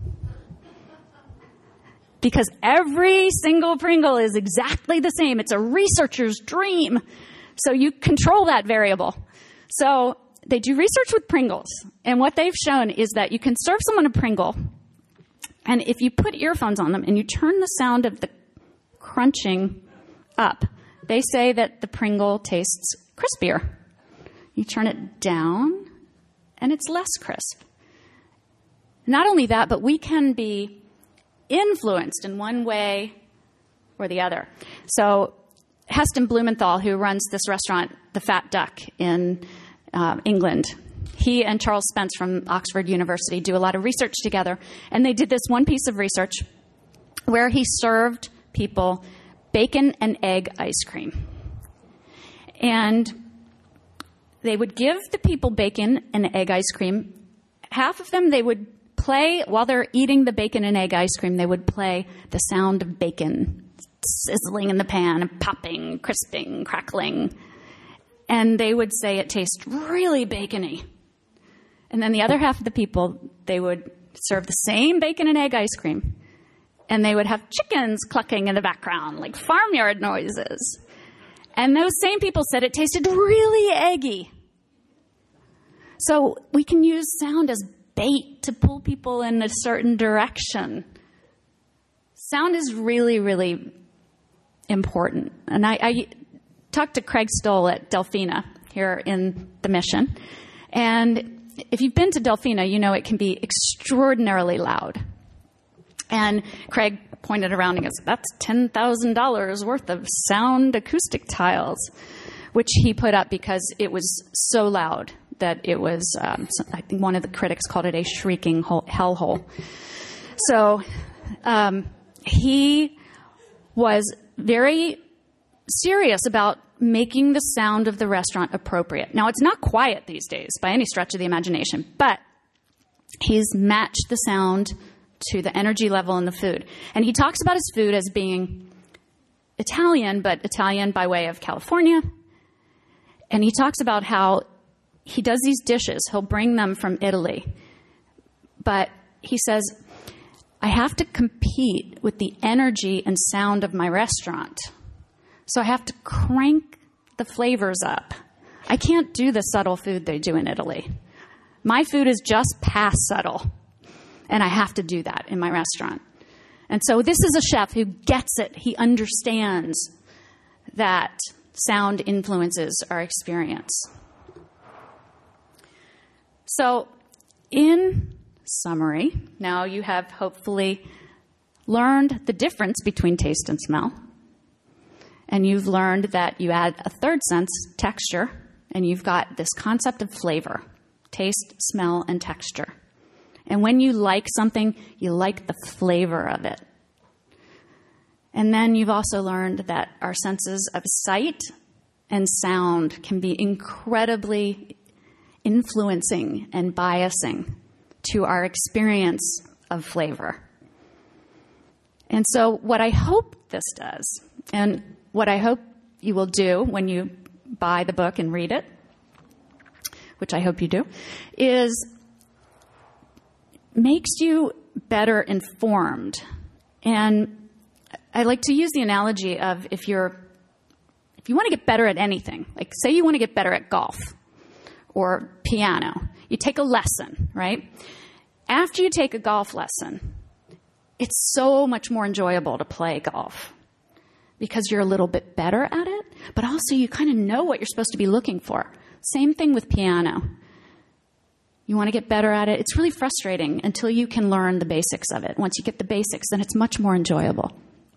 Because every single Pringle is exactly the same. It's a researcher's dream. So you control that variable. So they do research with Pringles. And what they've shown is that you can serve someone a Pringle, and if you put earphones on them and you turn the sound of the crunching up, they say that the Pringle tastes crispier. You turn it down, and it's less crisp. Not only that, but we can be influenced in one way or the other. So Heston Blumenthal, who runs this restaurant, The Fat Duck, in uh, England, he and Charles Spence from Oxford University do a lot of research together. And they did this one piece of research where he served people bacon and egg ice cream. And they would give the people bacon and egg ice cream. Half of them, they would play, while they're eating the bacon and egg ice cream, they would play the sound of bacon sizzling in the pan and popping, crisping, crackling. And they would say it tastes really bacony. And then the other half of the people, they would serve the same bacon and egg ice cream. And they would have chickens clucking in the background, like farmyard noises. And those same people said it tasted really eggy. So we can use sound as bait to pull people in a certain direction. Sound is really, really important. And I, I talked to Craig Stoll at Delphina here in the Mission. And if you've been to Delphina, you know it can be extraordinarily loud. And Craig pointed around and goes, that's ten thousand dollars worth of sound acoustic tiles, which he put up because it was so loud that it was, um, I think one of the critics called it a shrieking hole, hellhole. So um, he was very serious about making the sound of the restaurant appropriate. Now, it's not quiet these days by any stretch of the imagination, but he's matched the sound to the energy level in the food. And he talks about his food as being Italian, but Italian by way of California. And he talks about how he does these dishes. He'll bring them from Italy. But he says, I have to compete with the energy and sound of my restaurant. So I have to crank the flavors up. I can't do the subtle food they do in Italy. My food is just past subtle. And I have to do that in my restaurant. And so this is a chef who gets it. He understands that sound influences our experience. So in summary, now you have hopefully learned the difference between taste and smell. And you've learned that you add a third sense, texture, and you've got this concept of flavor, taste, smell, and texture. And when you like something, you like the flavor of it. And then you've also learned that our senses of sight and sound can be incredibly influencing and biasing to our experience of flavor. And so what I hope this does, and what I hope you will do when you buy the book and read it, which I hope you do, is makes you better informed. And I like to use the analogy of if you're, if you want to get better at anything, like say you want to get better at golf or piano, you take a lesson, right? After you take a golf lesson, it's so much more enjoyable to play golf because you're a little bit better at it, but also you kind of know what you're supposed to be looking for. Same thing with piano. You want to get better at it. It's really frustrating until you can learn the basics of it. Once you get the basics, then it's much more enjoyable.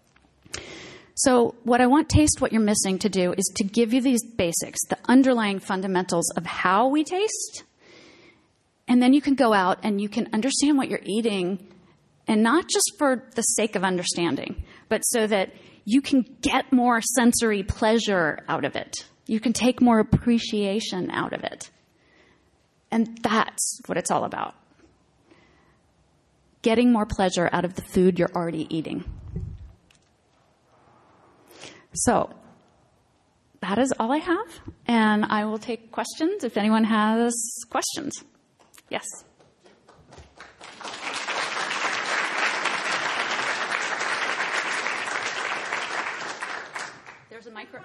So what I want Taste What You're Missing to do is to give you these basics, the underlying fundamentals of how we taste. And then you can go out and you can understand what you're eating, and not just for the sake of understanding, but so that you can get more sensory pleasure out of it. You can take more appreciation out of it. And that's what it's all about. Getting more pleasure out of the food you're already eating. So that is all I have. And I will take questions if anyone has questions. Yes. There's a micro.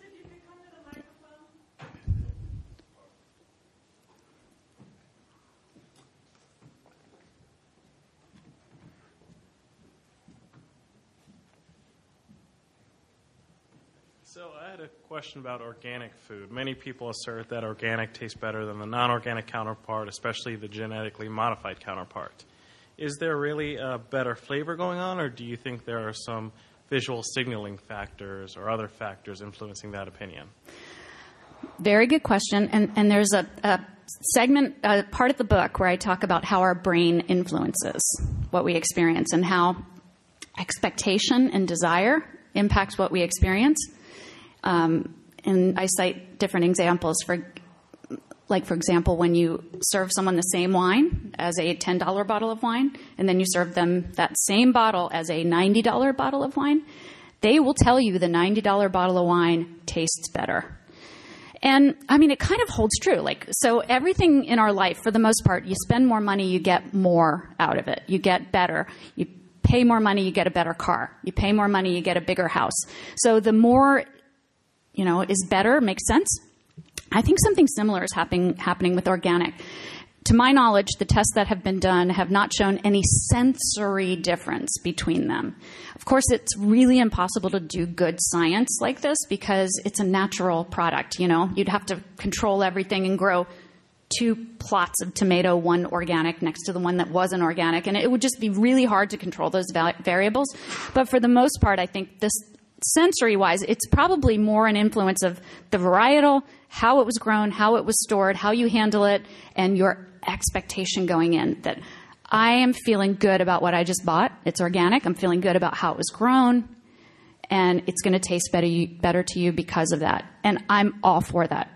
So I had a question about organic food. Many people assert that organic tastes better than the non-organic counterpart, especially the genetically modified counterpart. Is there really a better flavor going on, or do you think there are some visual signaling factors or other factors influencing that opinion? Very good question. And, and there's a, a segment, a part of the book where I talk about how our brain influences what we experience and how expectation and desire impacts what we experience. Um, and I cite different examples for, like, for example, when you serve someone the same wine as a ten dollar bottle of wine, and then you serve them that same bottle as a ninety dollar bottle of wine, they will tell you the ninety dollar bottle of wine tastes better. And, I mean, it kind of holds true. Like, so everything in our life, for the most part, you spend more money, you get more out of it. You get better. You pay more money, you get a better car. You pay more money, you get a bigger house. So the more, you know, is better, makes sense. I think something similar is happening happening with organic. to my knowledge, the tests that have been done have not shown any sensory difference between them. Of course, it's really impossible to do good science like this because it's a natural product, you know. You'd have to control everything and grow two plots of tomato, one organic next to the one that wasn't organic, and it would just be really hard to control those va- variables. But for the most part, I think this sensory-wise, it's probably more an influence of the varietal, how it was grown, how it was stored, how you handle it, and your expectation going in. That I am feeling good about what I just bought. It's organic. I'm feeling good about how it was grown, and it's going to taste better, better to you because of that. And I'm all for that.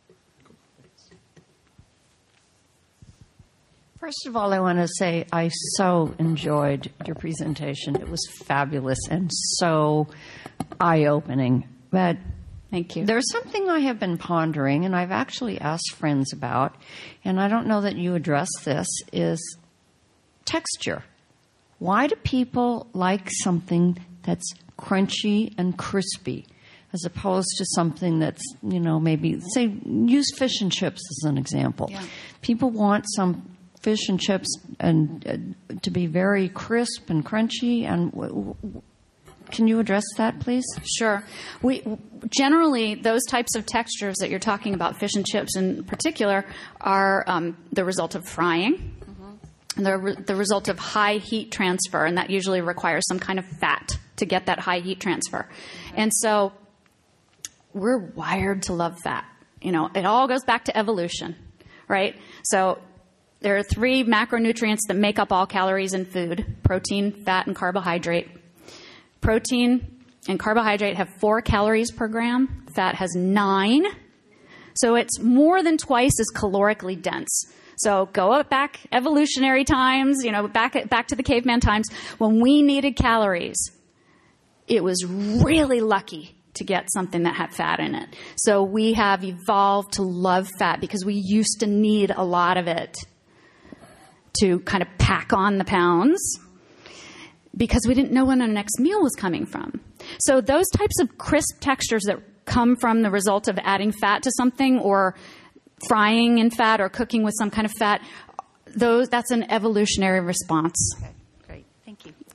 First of all, I want to say I so enjoyed your presentation. It was fabulous and so eye-opening. But thank you. There's something I have been pondering, and I've actually asked friends about, and I don't know that you address this, is texture. Why do people like something that's crunchy and crispy as opposed to something that's, you know, maybe, say, use fish and chips as an example. Yeah. People want some fish and chips and uh, to be very crisp and crunchy. And w- w- can you address that, please? Sure. We generally, those types of textures that you're talking about, fish and chips in particular, are um, the result of frying. Mm-hmm. And they're re- the result of high heat transfer, and that usually requires some kind of fat to get that high heat transfer. Mm-hmm. And so we're wired to love fat. You know, it all goes back to evolution, right? So there are three macronutrients that make up all calories in food: protein, fat, and carbohydrate. Protein and carbohydrate have four calories per gram. Fat has nine. So it's more than twice as calorically dense. So go up back evolutionary times, you know, back back to the caveman times when we needed calories. It was really lucky to get something that had fat in it. So we have evolved to love fat because we used to need a lot of it to kind of pack on the pounds because we didn't know when our next meal was coming from. So those types of crisp textures that come from the result of adding fat to something or frying in fat or cooking with some kind of fat, those that's an evolutionary response. Okay, great. Thank you.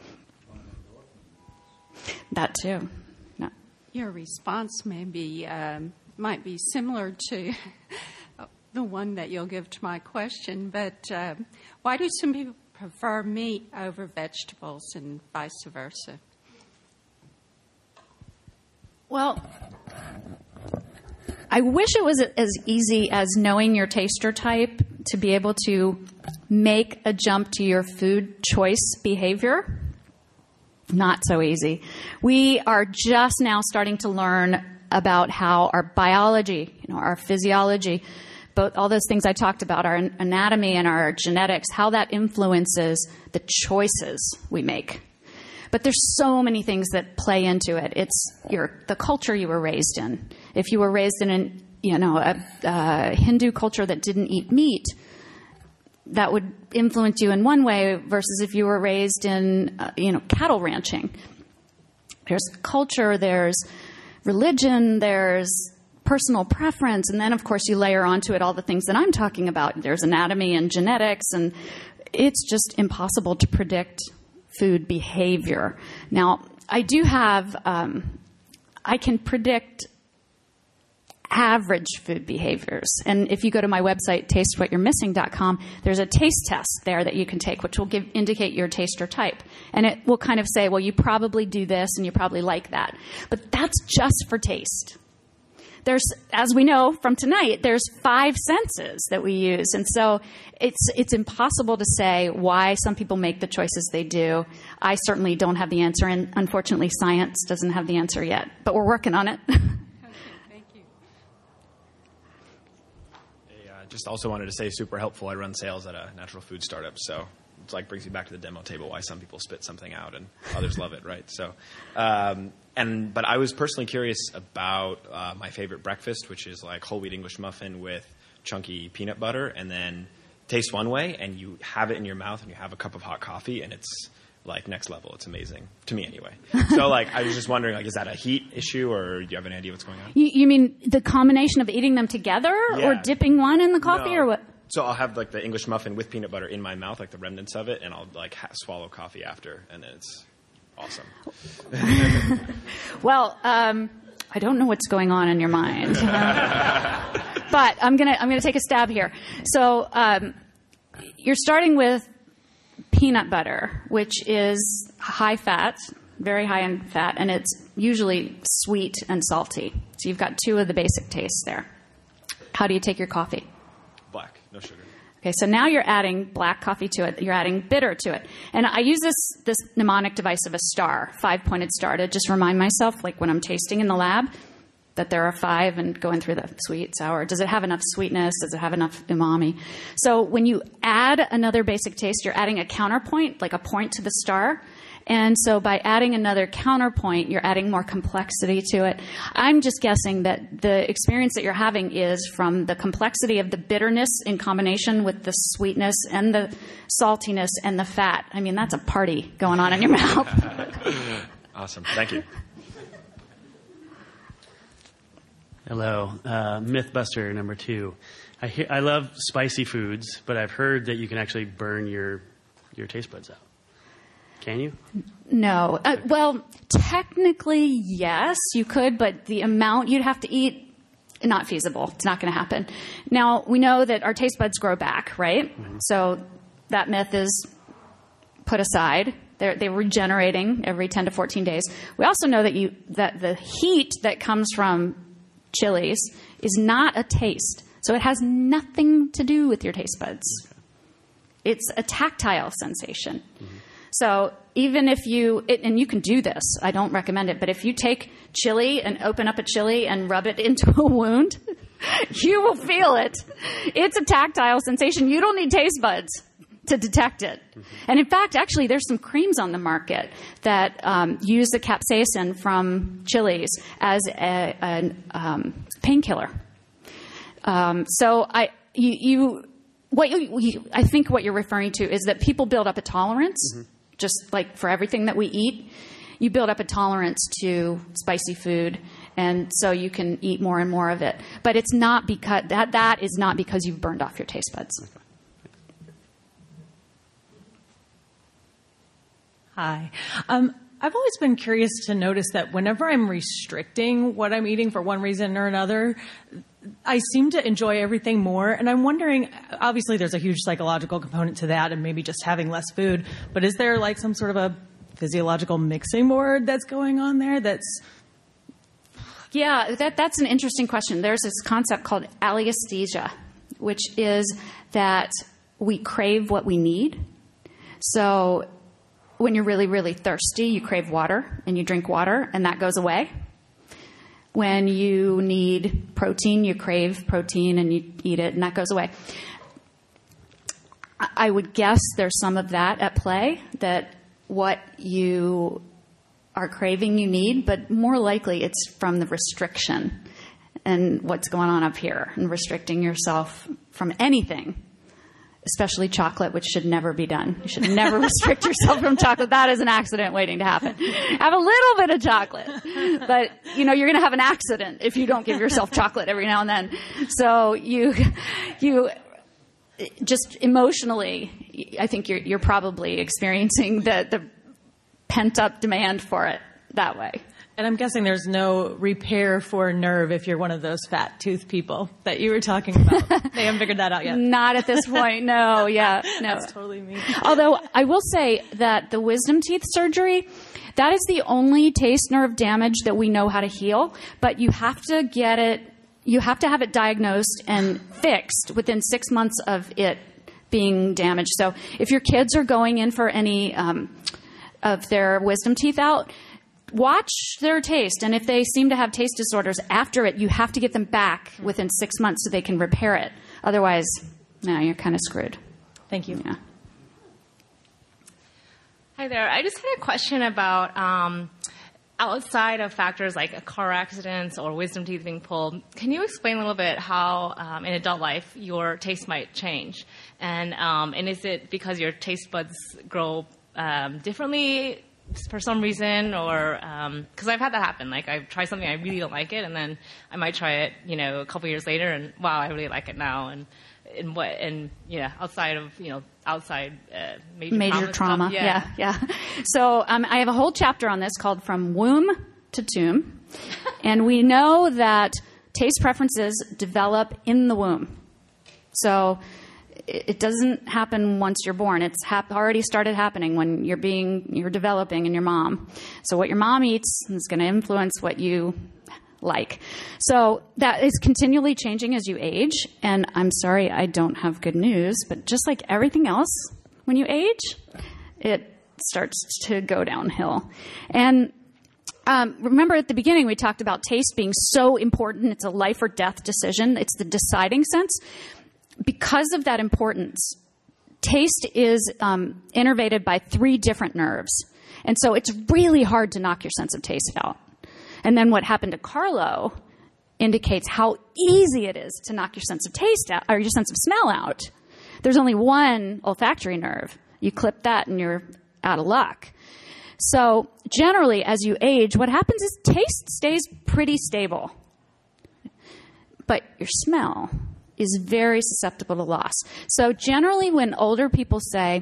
That too. No. Your response may be, um, might be similar to the one that you'll give to my question, but uh, why do some people prefer meat over vegetables and vice versa? Well, I wish it was as easy as knowing your taster type to be able to make a jump to your food choice behavior. Not so easy. We are just now starting to learn about how our biology, you know, our physiology, both all those things I talked about, our anatomy and our genetics, how that influences the choices we make. But there's so many things that play into it. It's your the culture you were raised in. If you were raised in an you know a, a Hindu culture that didn't eat meat, that would influence you in one way versus if you were raised in uh, you know cattle ranching. There's culture, there's religion, there's personal preference, and then of course you layer onto it all the things that I'm talking about. There's anatomy and genetics, and it's just impossible to predict food behavior. Now, I do have, um, I can predict average food behaviors. And if you go to my website, taste what you're missing dot com, there's a taste test there that you can take, which will give indicate your taster type. And it will kind of say, well, you probably do this and you probably like that. But that's just for taste. There's, as we know from tonight, there's five senses that we use. And so it's it's impossible to say why some people make the choices they do. I certainly don't have the answer, and unfortunately science doesn't have the answer yet. But we're working on it. Okay, thank you. I uh, just also wanted to say super helpful. I run sales at a natural food startup, so it's like brings me back to the demo table, why some people spit something out and others love it, right? So, um, and but I was personally curious about uh, my favorite breakfast, which is like whole wheat English muffin with chunky peanut butter, and then tastes one way, and you have it in your mouth, and you have a cup of hot coffee, and it's like next level. It's amazing to me, anyway. So, like, I was just wondering, like, is that a heat issue, or do you have any idea what's going on? You, you mean the combination of eating them together, Yeah. or dipping one in the coffee, No. or what? So I'll have like the English muffin with peanut butter in my mouth, like the remnants of it, and I'll like ha- swallow coffee after, and then it's awesome. Well, um, I don't know what's going on in your mind, uh, but I'm gonna I'm gonna take a stab here. So um, you're starting with peanut butter, which is high fat, very high in fat, and it's usually sweet and salty. So you've got two of the basic tastes there. How do you take your coffee? Black, no sugar. Okay, so now you're adding black coffee to it. You're adding bitter to it. And I use this this mnemonic device of a star, five-pointed star, to just remind myself, like when I'm tasting in the lab, that there are five and going through the sweet, sour. Does it have enough sweetness? Does it have enough umami? So when you add another basic taste, you're adding a counterpoint, like a point to the star. And so by adding another counterpoint, you're adding more complexity to it. I'm just guessing that the experience that you're having is from the complexity of the bitterness in combination with the sweetness and the saltiness and the fat. I mean, that's a party going on in your mouth. Awesome. Thank you. Hello. Uh, Mythbuster number two. I, he- I love spicy foods, but I've heard that you can actually burn your, your taste buds out. Can you? No. Uh, well, technically, yes, you could, but the amount you'd have to eat, not feasible. It's not going to happen. Now, we know that our taste buds grow back, right? Mm-hmm. So that myth is put aside. They're, they're regenerating every ten to fourteen days. We also know that you that the heat that comes from chilies is not a taste. So it has nothing to do with your taste buds. Okay. It's a tactile sensation. Mm-hmm. So even if you, it, and you can do this, I don't recommend it, but if you take chili and open up a chili and rub it into a wound, you will feel it. It's a tactile sensation. You don't need taste buds to detect it. Mm-hmm. And in fact, actually, there's some creams on the market that um, use the capsaicin from chilies as a, a um, painkiller. Um, so I, you, you what you, you, I think what you're referring to is that people build up a tolerance. Mm-hmm. Just like for everything that we eat, you build up a tolerance to spicy food, and so you can eat more and more of it. But it's not because that that is not because you've burned off your taste buds. Okay. Hi. Um, I've always been curious to notice that whenever I'm restricting what I'm eating for one reason or another, I seem to enjoy everything more. And I'm wondering, obviously there's a huge psychological component to that and maybe just having less food, but is there like some sort of a physiological mixing board that's going on there that's... Yeah, that, that's an interesting question. There's this concept called alliesthesia, which is that we crave what we need. So when you're really, really thirsty, you crave water and you drink water and that goes away. When you need protein, you crave protein and you eat it and that goes away. I would guess there's some of that at play, that what you are craving you need, but more likely it's from the restriction and what's going on up here and restricting yourself from anything. Especially chocolate, which should never be done. You should never restrict yourself from chocolate. That is an accident waiting to happen. Have a little bit of chocolate. But, you know, you're going to have an accident if you don't give yourself chocolate every now and then. So you, you just emotionally, I think you're, you're probably experiencing the, the pent-up demand for it that way. And I'm guessing there's no repair for nerve if you're one of those fat tooth people that you were talking about. They haven't figured that out yet. Not at this point. No, yeah, no. That's totally me. Although I will say that the wisdom teeth surgery, that is the only taste nerve damage that we know how to heal. But you have to get it, you have to have it diagnosed and fixed within six months of it being damaged. So if your kids are going in for any um, of their wisdom teeth out, watch their taste, and if they seem to have taste disorders after it, you have to get them back within six months so they can repair it. Otherwise, no, you're kind of screwed. Thank you. Yeah. Hi there. I just had a question about um, outside of factors like car accidents or wisdom teeth being pulled, can you explain a little bit how um, in adult life your taste might change? And, um, and is it because your taste buds grow um, differently for some reason, or because um, I've had that happen. Like I've tried something, I really don't like it, and then I might try it, you know, a couple years later, and wow, I really like it now. And and what and yeah, outside of you know outside uh, major, major trauma, trauma yeah, yeah. yeah. So um, I have a whole chapter on this called From Womb to Tomb, and we know that taste preferences develop in the womb. So it doesn't happen once you're born. It's hap- already started happening when you're being, you're developing in your mom. So what your mom eats is going to influence what you like. So that is continually changing as you age. And I'm sorry, I don't have good news, but just like everything else, when you age, it starts to go downhill. And um, remember at the beginning, we talked about taste being so important. It's a life or death decision. It's the deciding sense. Because of that importance, taste is um, innervated by three different nerves. And so it's really hard to knock your sense of taste out. And then what happened to Carlo indicates how easy it is to knock your sense of taste out, or your sense of smell out. There's only one olfactory nerve. You clip that and you're out of luck. So generally, as you age, what happens is taste stays pretty stable. But your smell is very susceptible to loss. So generally when older people say,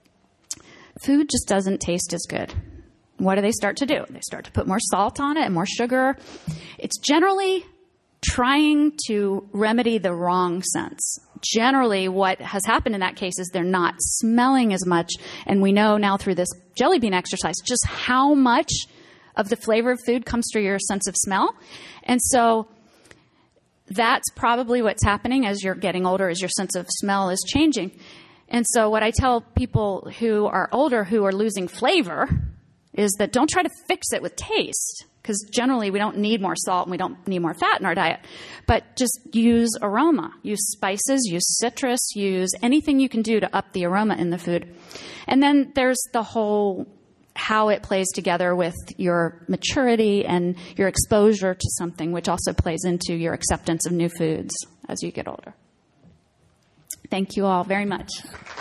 food just doesn't taste as good, what do they start to do? They start to put more salt on it and more sugar. It's generally trying to remedy the wrong sense. Generally what has happened in that case is they're not smelling as much. And we know now through this jelly bean exercise just how much of the flavor of food comes through your sense of smell. And so that's probably what's happening as you're getting older, as your sense of smell is changing. And so what I tell people who are older who are losing flavor is that don't try to fix it with taste, because generally we don't need more salt and we don't need more fat in our diet. But just use aroma. Use spices, use citrus, use anything you can do to up the aroma in the food. And then there's the whole how it plays together with your maturity and your exposure to something, which also plays into your acceptance of new foods as you get older. Thank you all very much.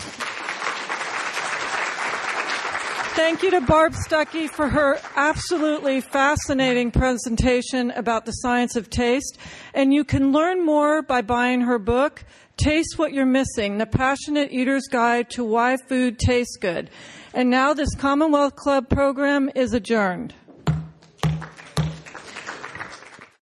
Thank you to Barb Stuckey for her absolutely fascinating presentation about the science of taste. And you can learn more by buying her book, Taste What You're Missing, The Passionate Eater's Guide to Why Food Tastes Good. And now this Commonwealth Club program is adjourned.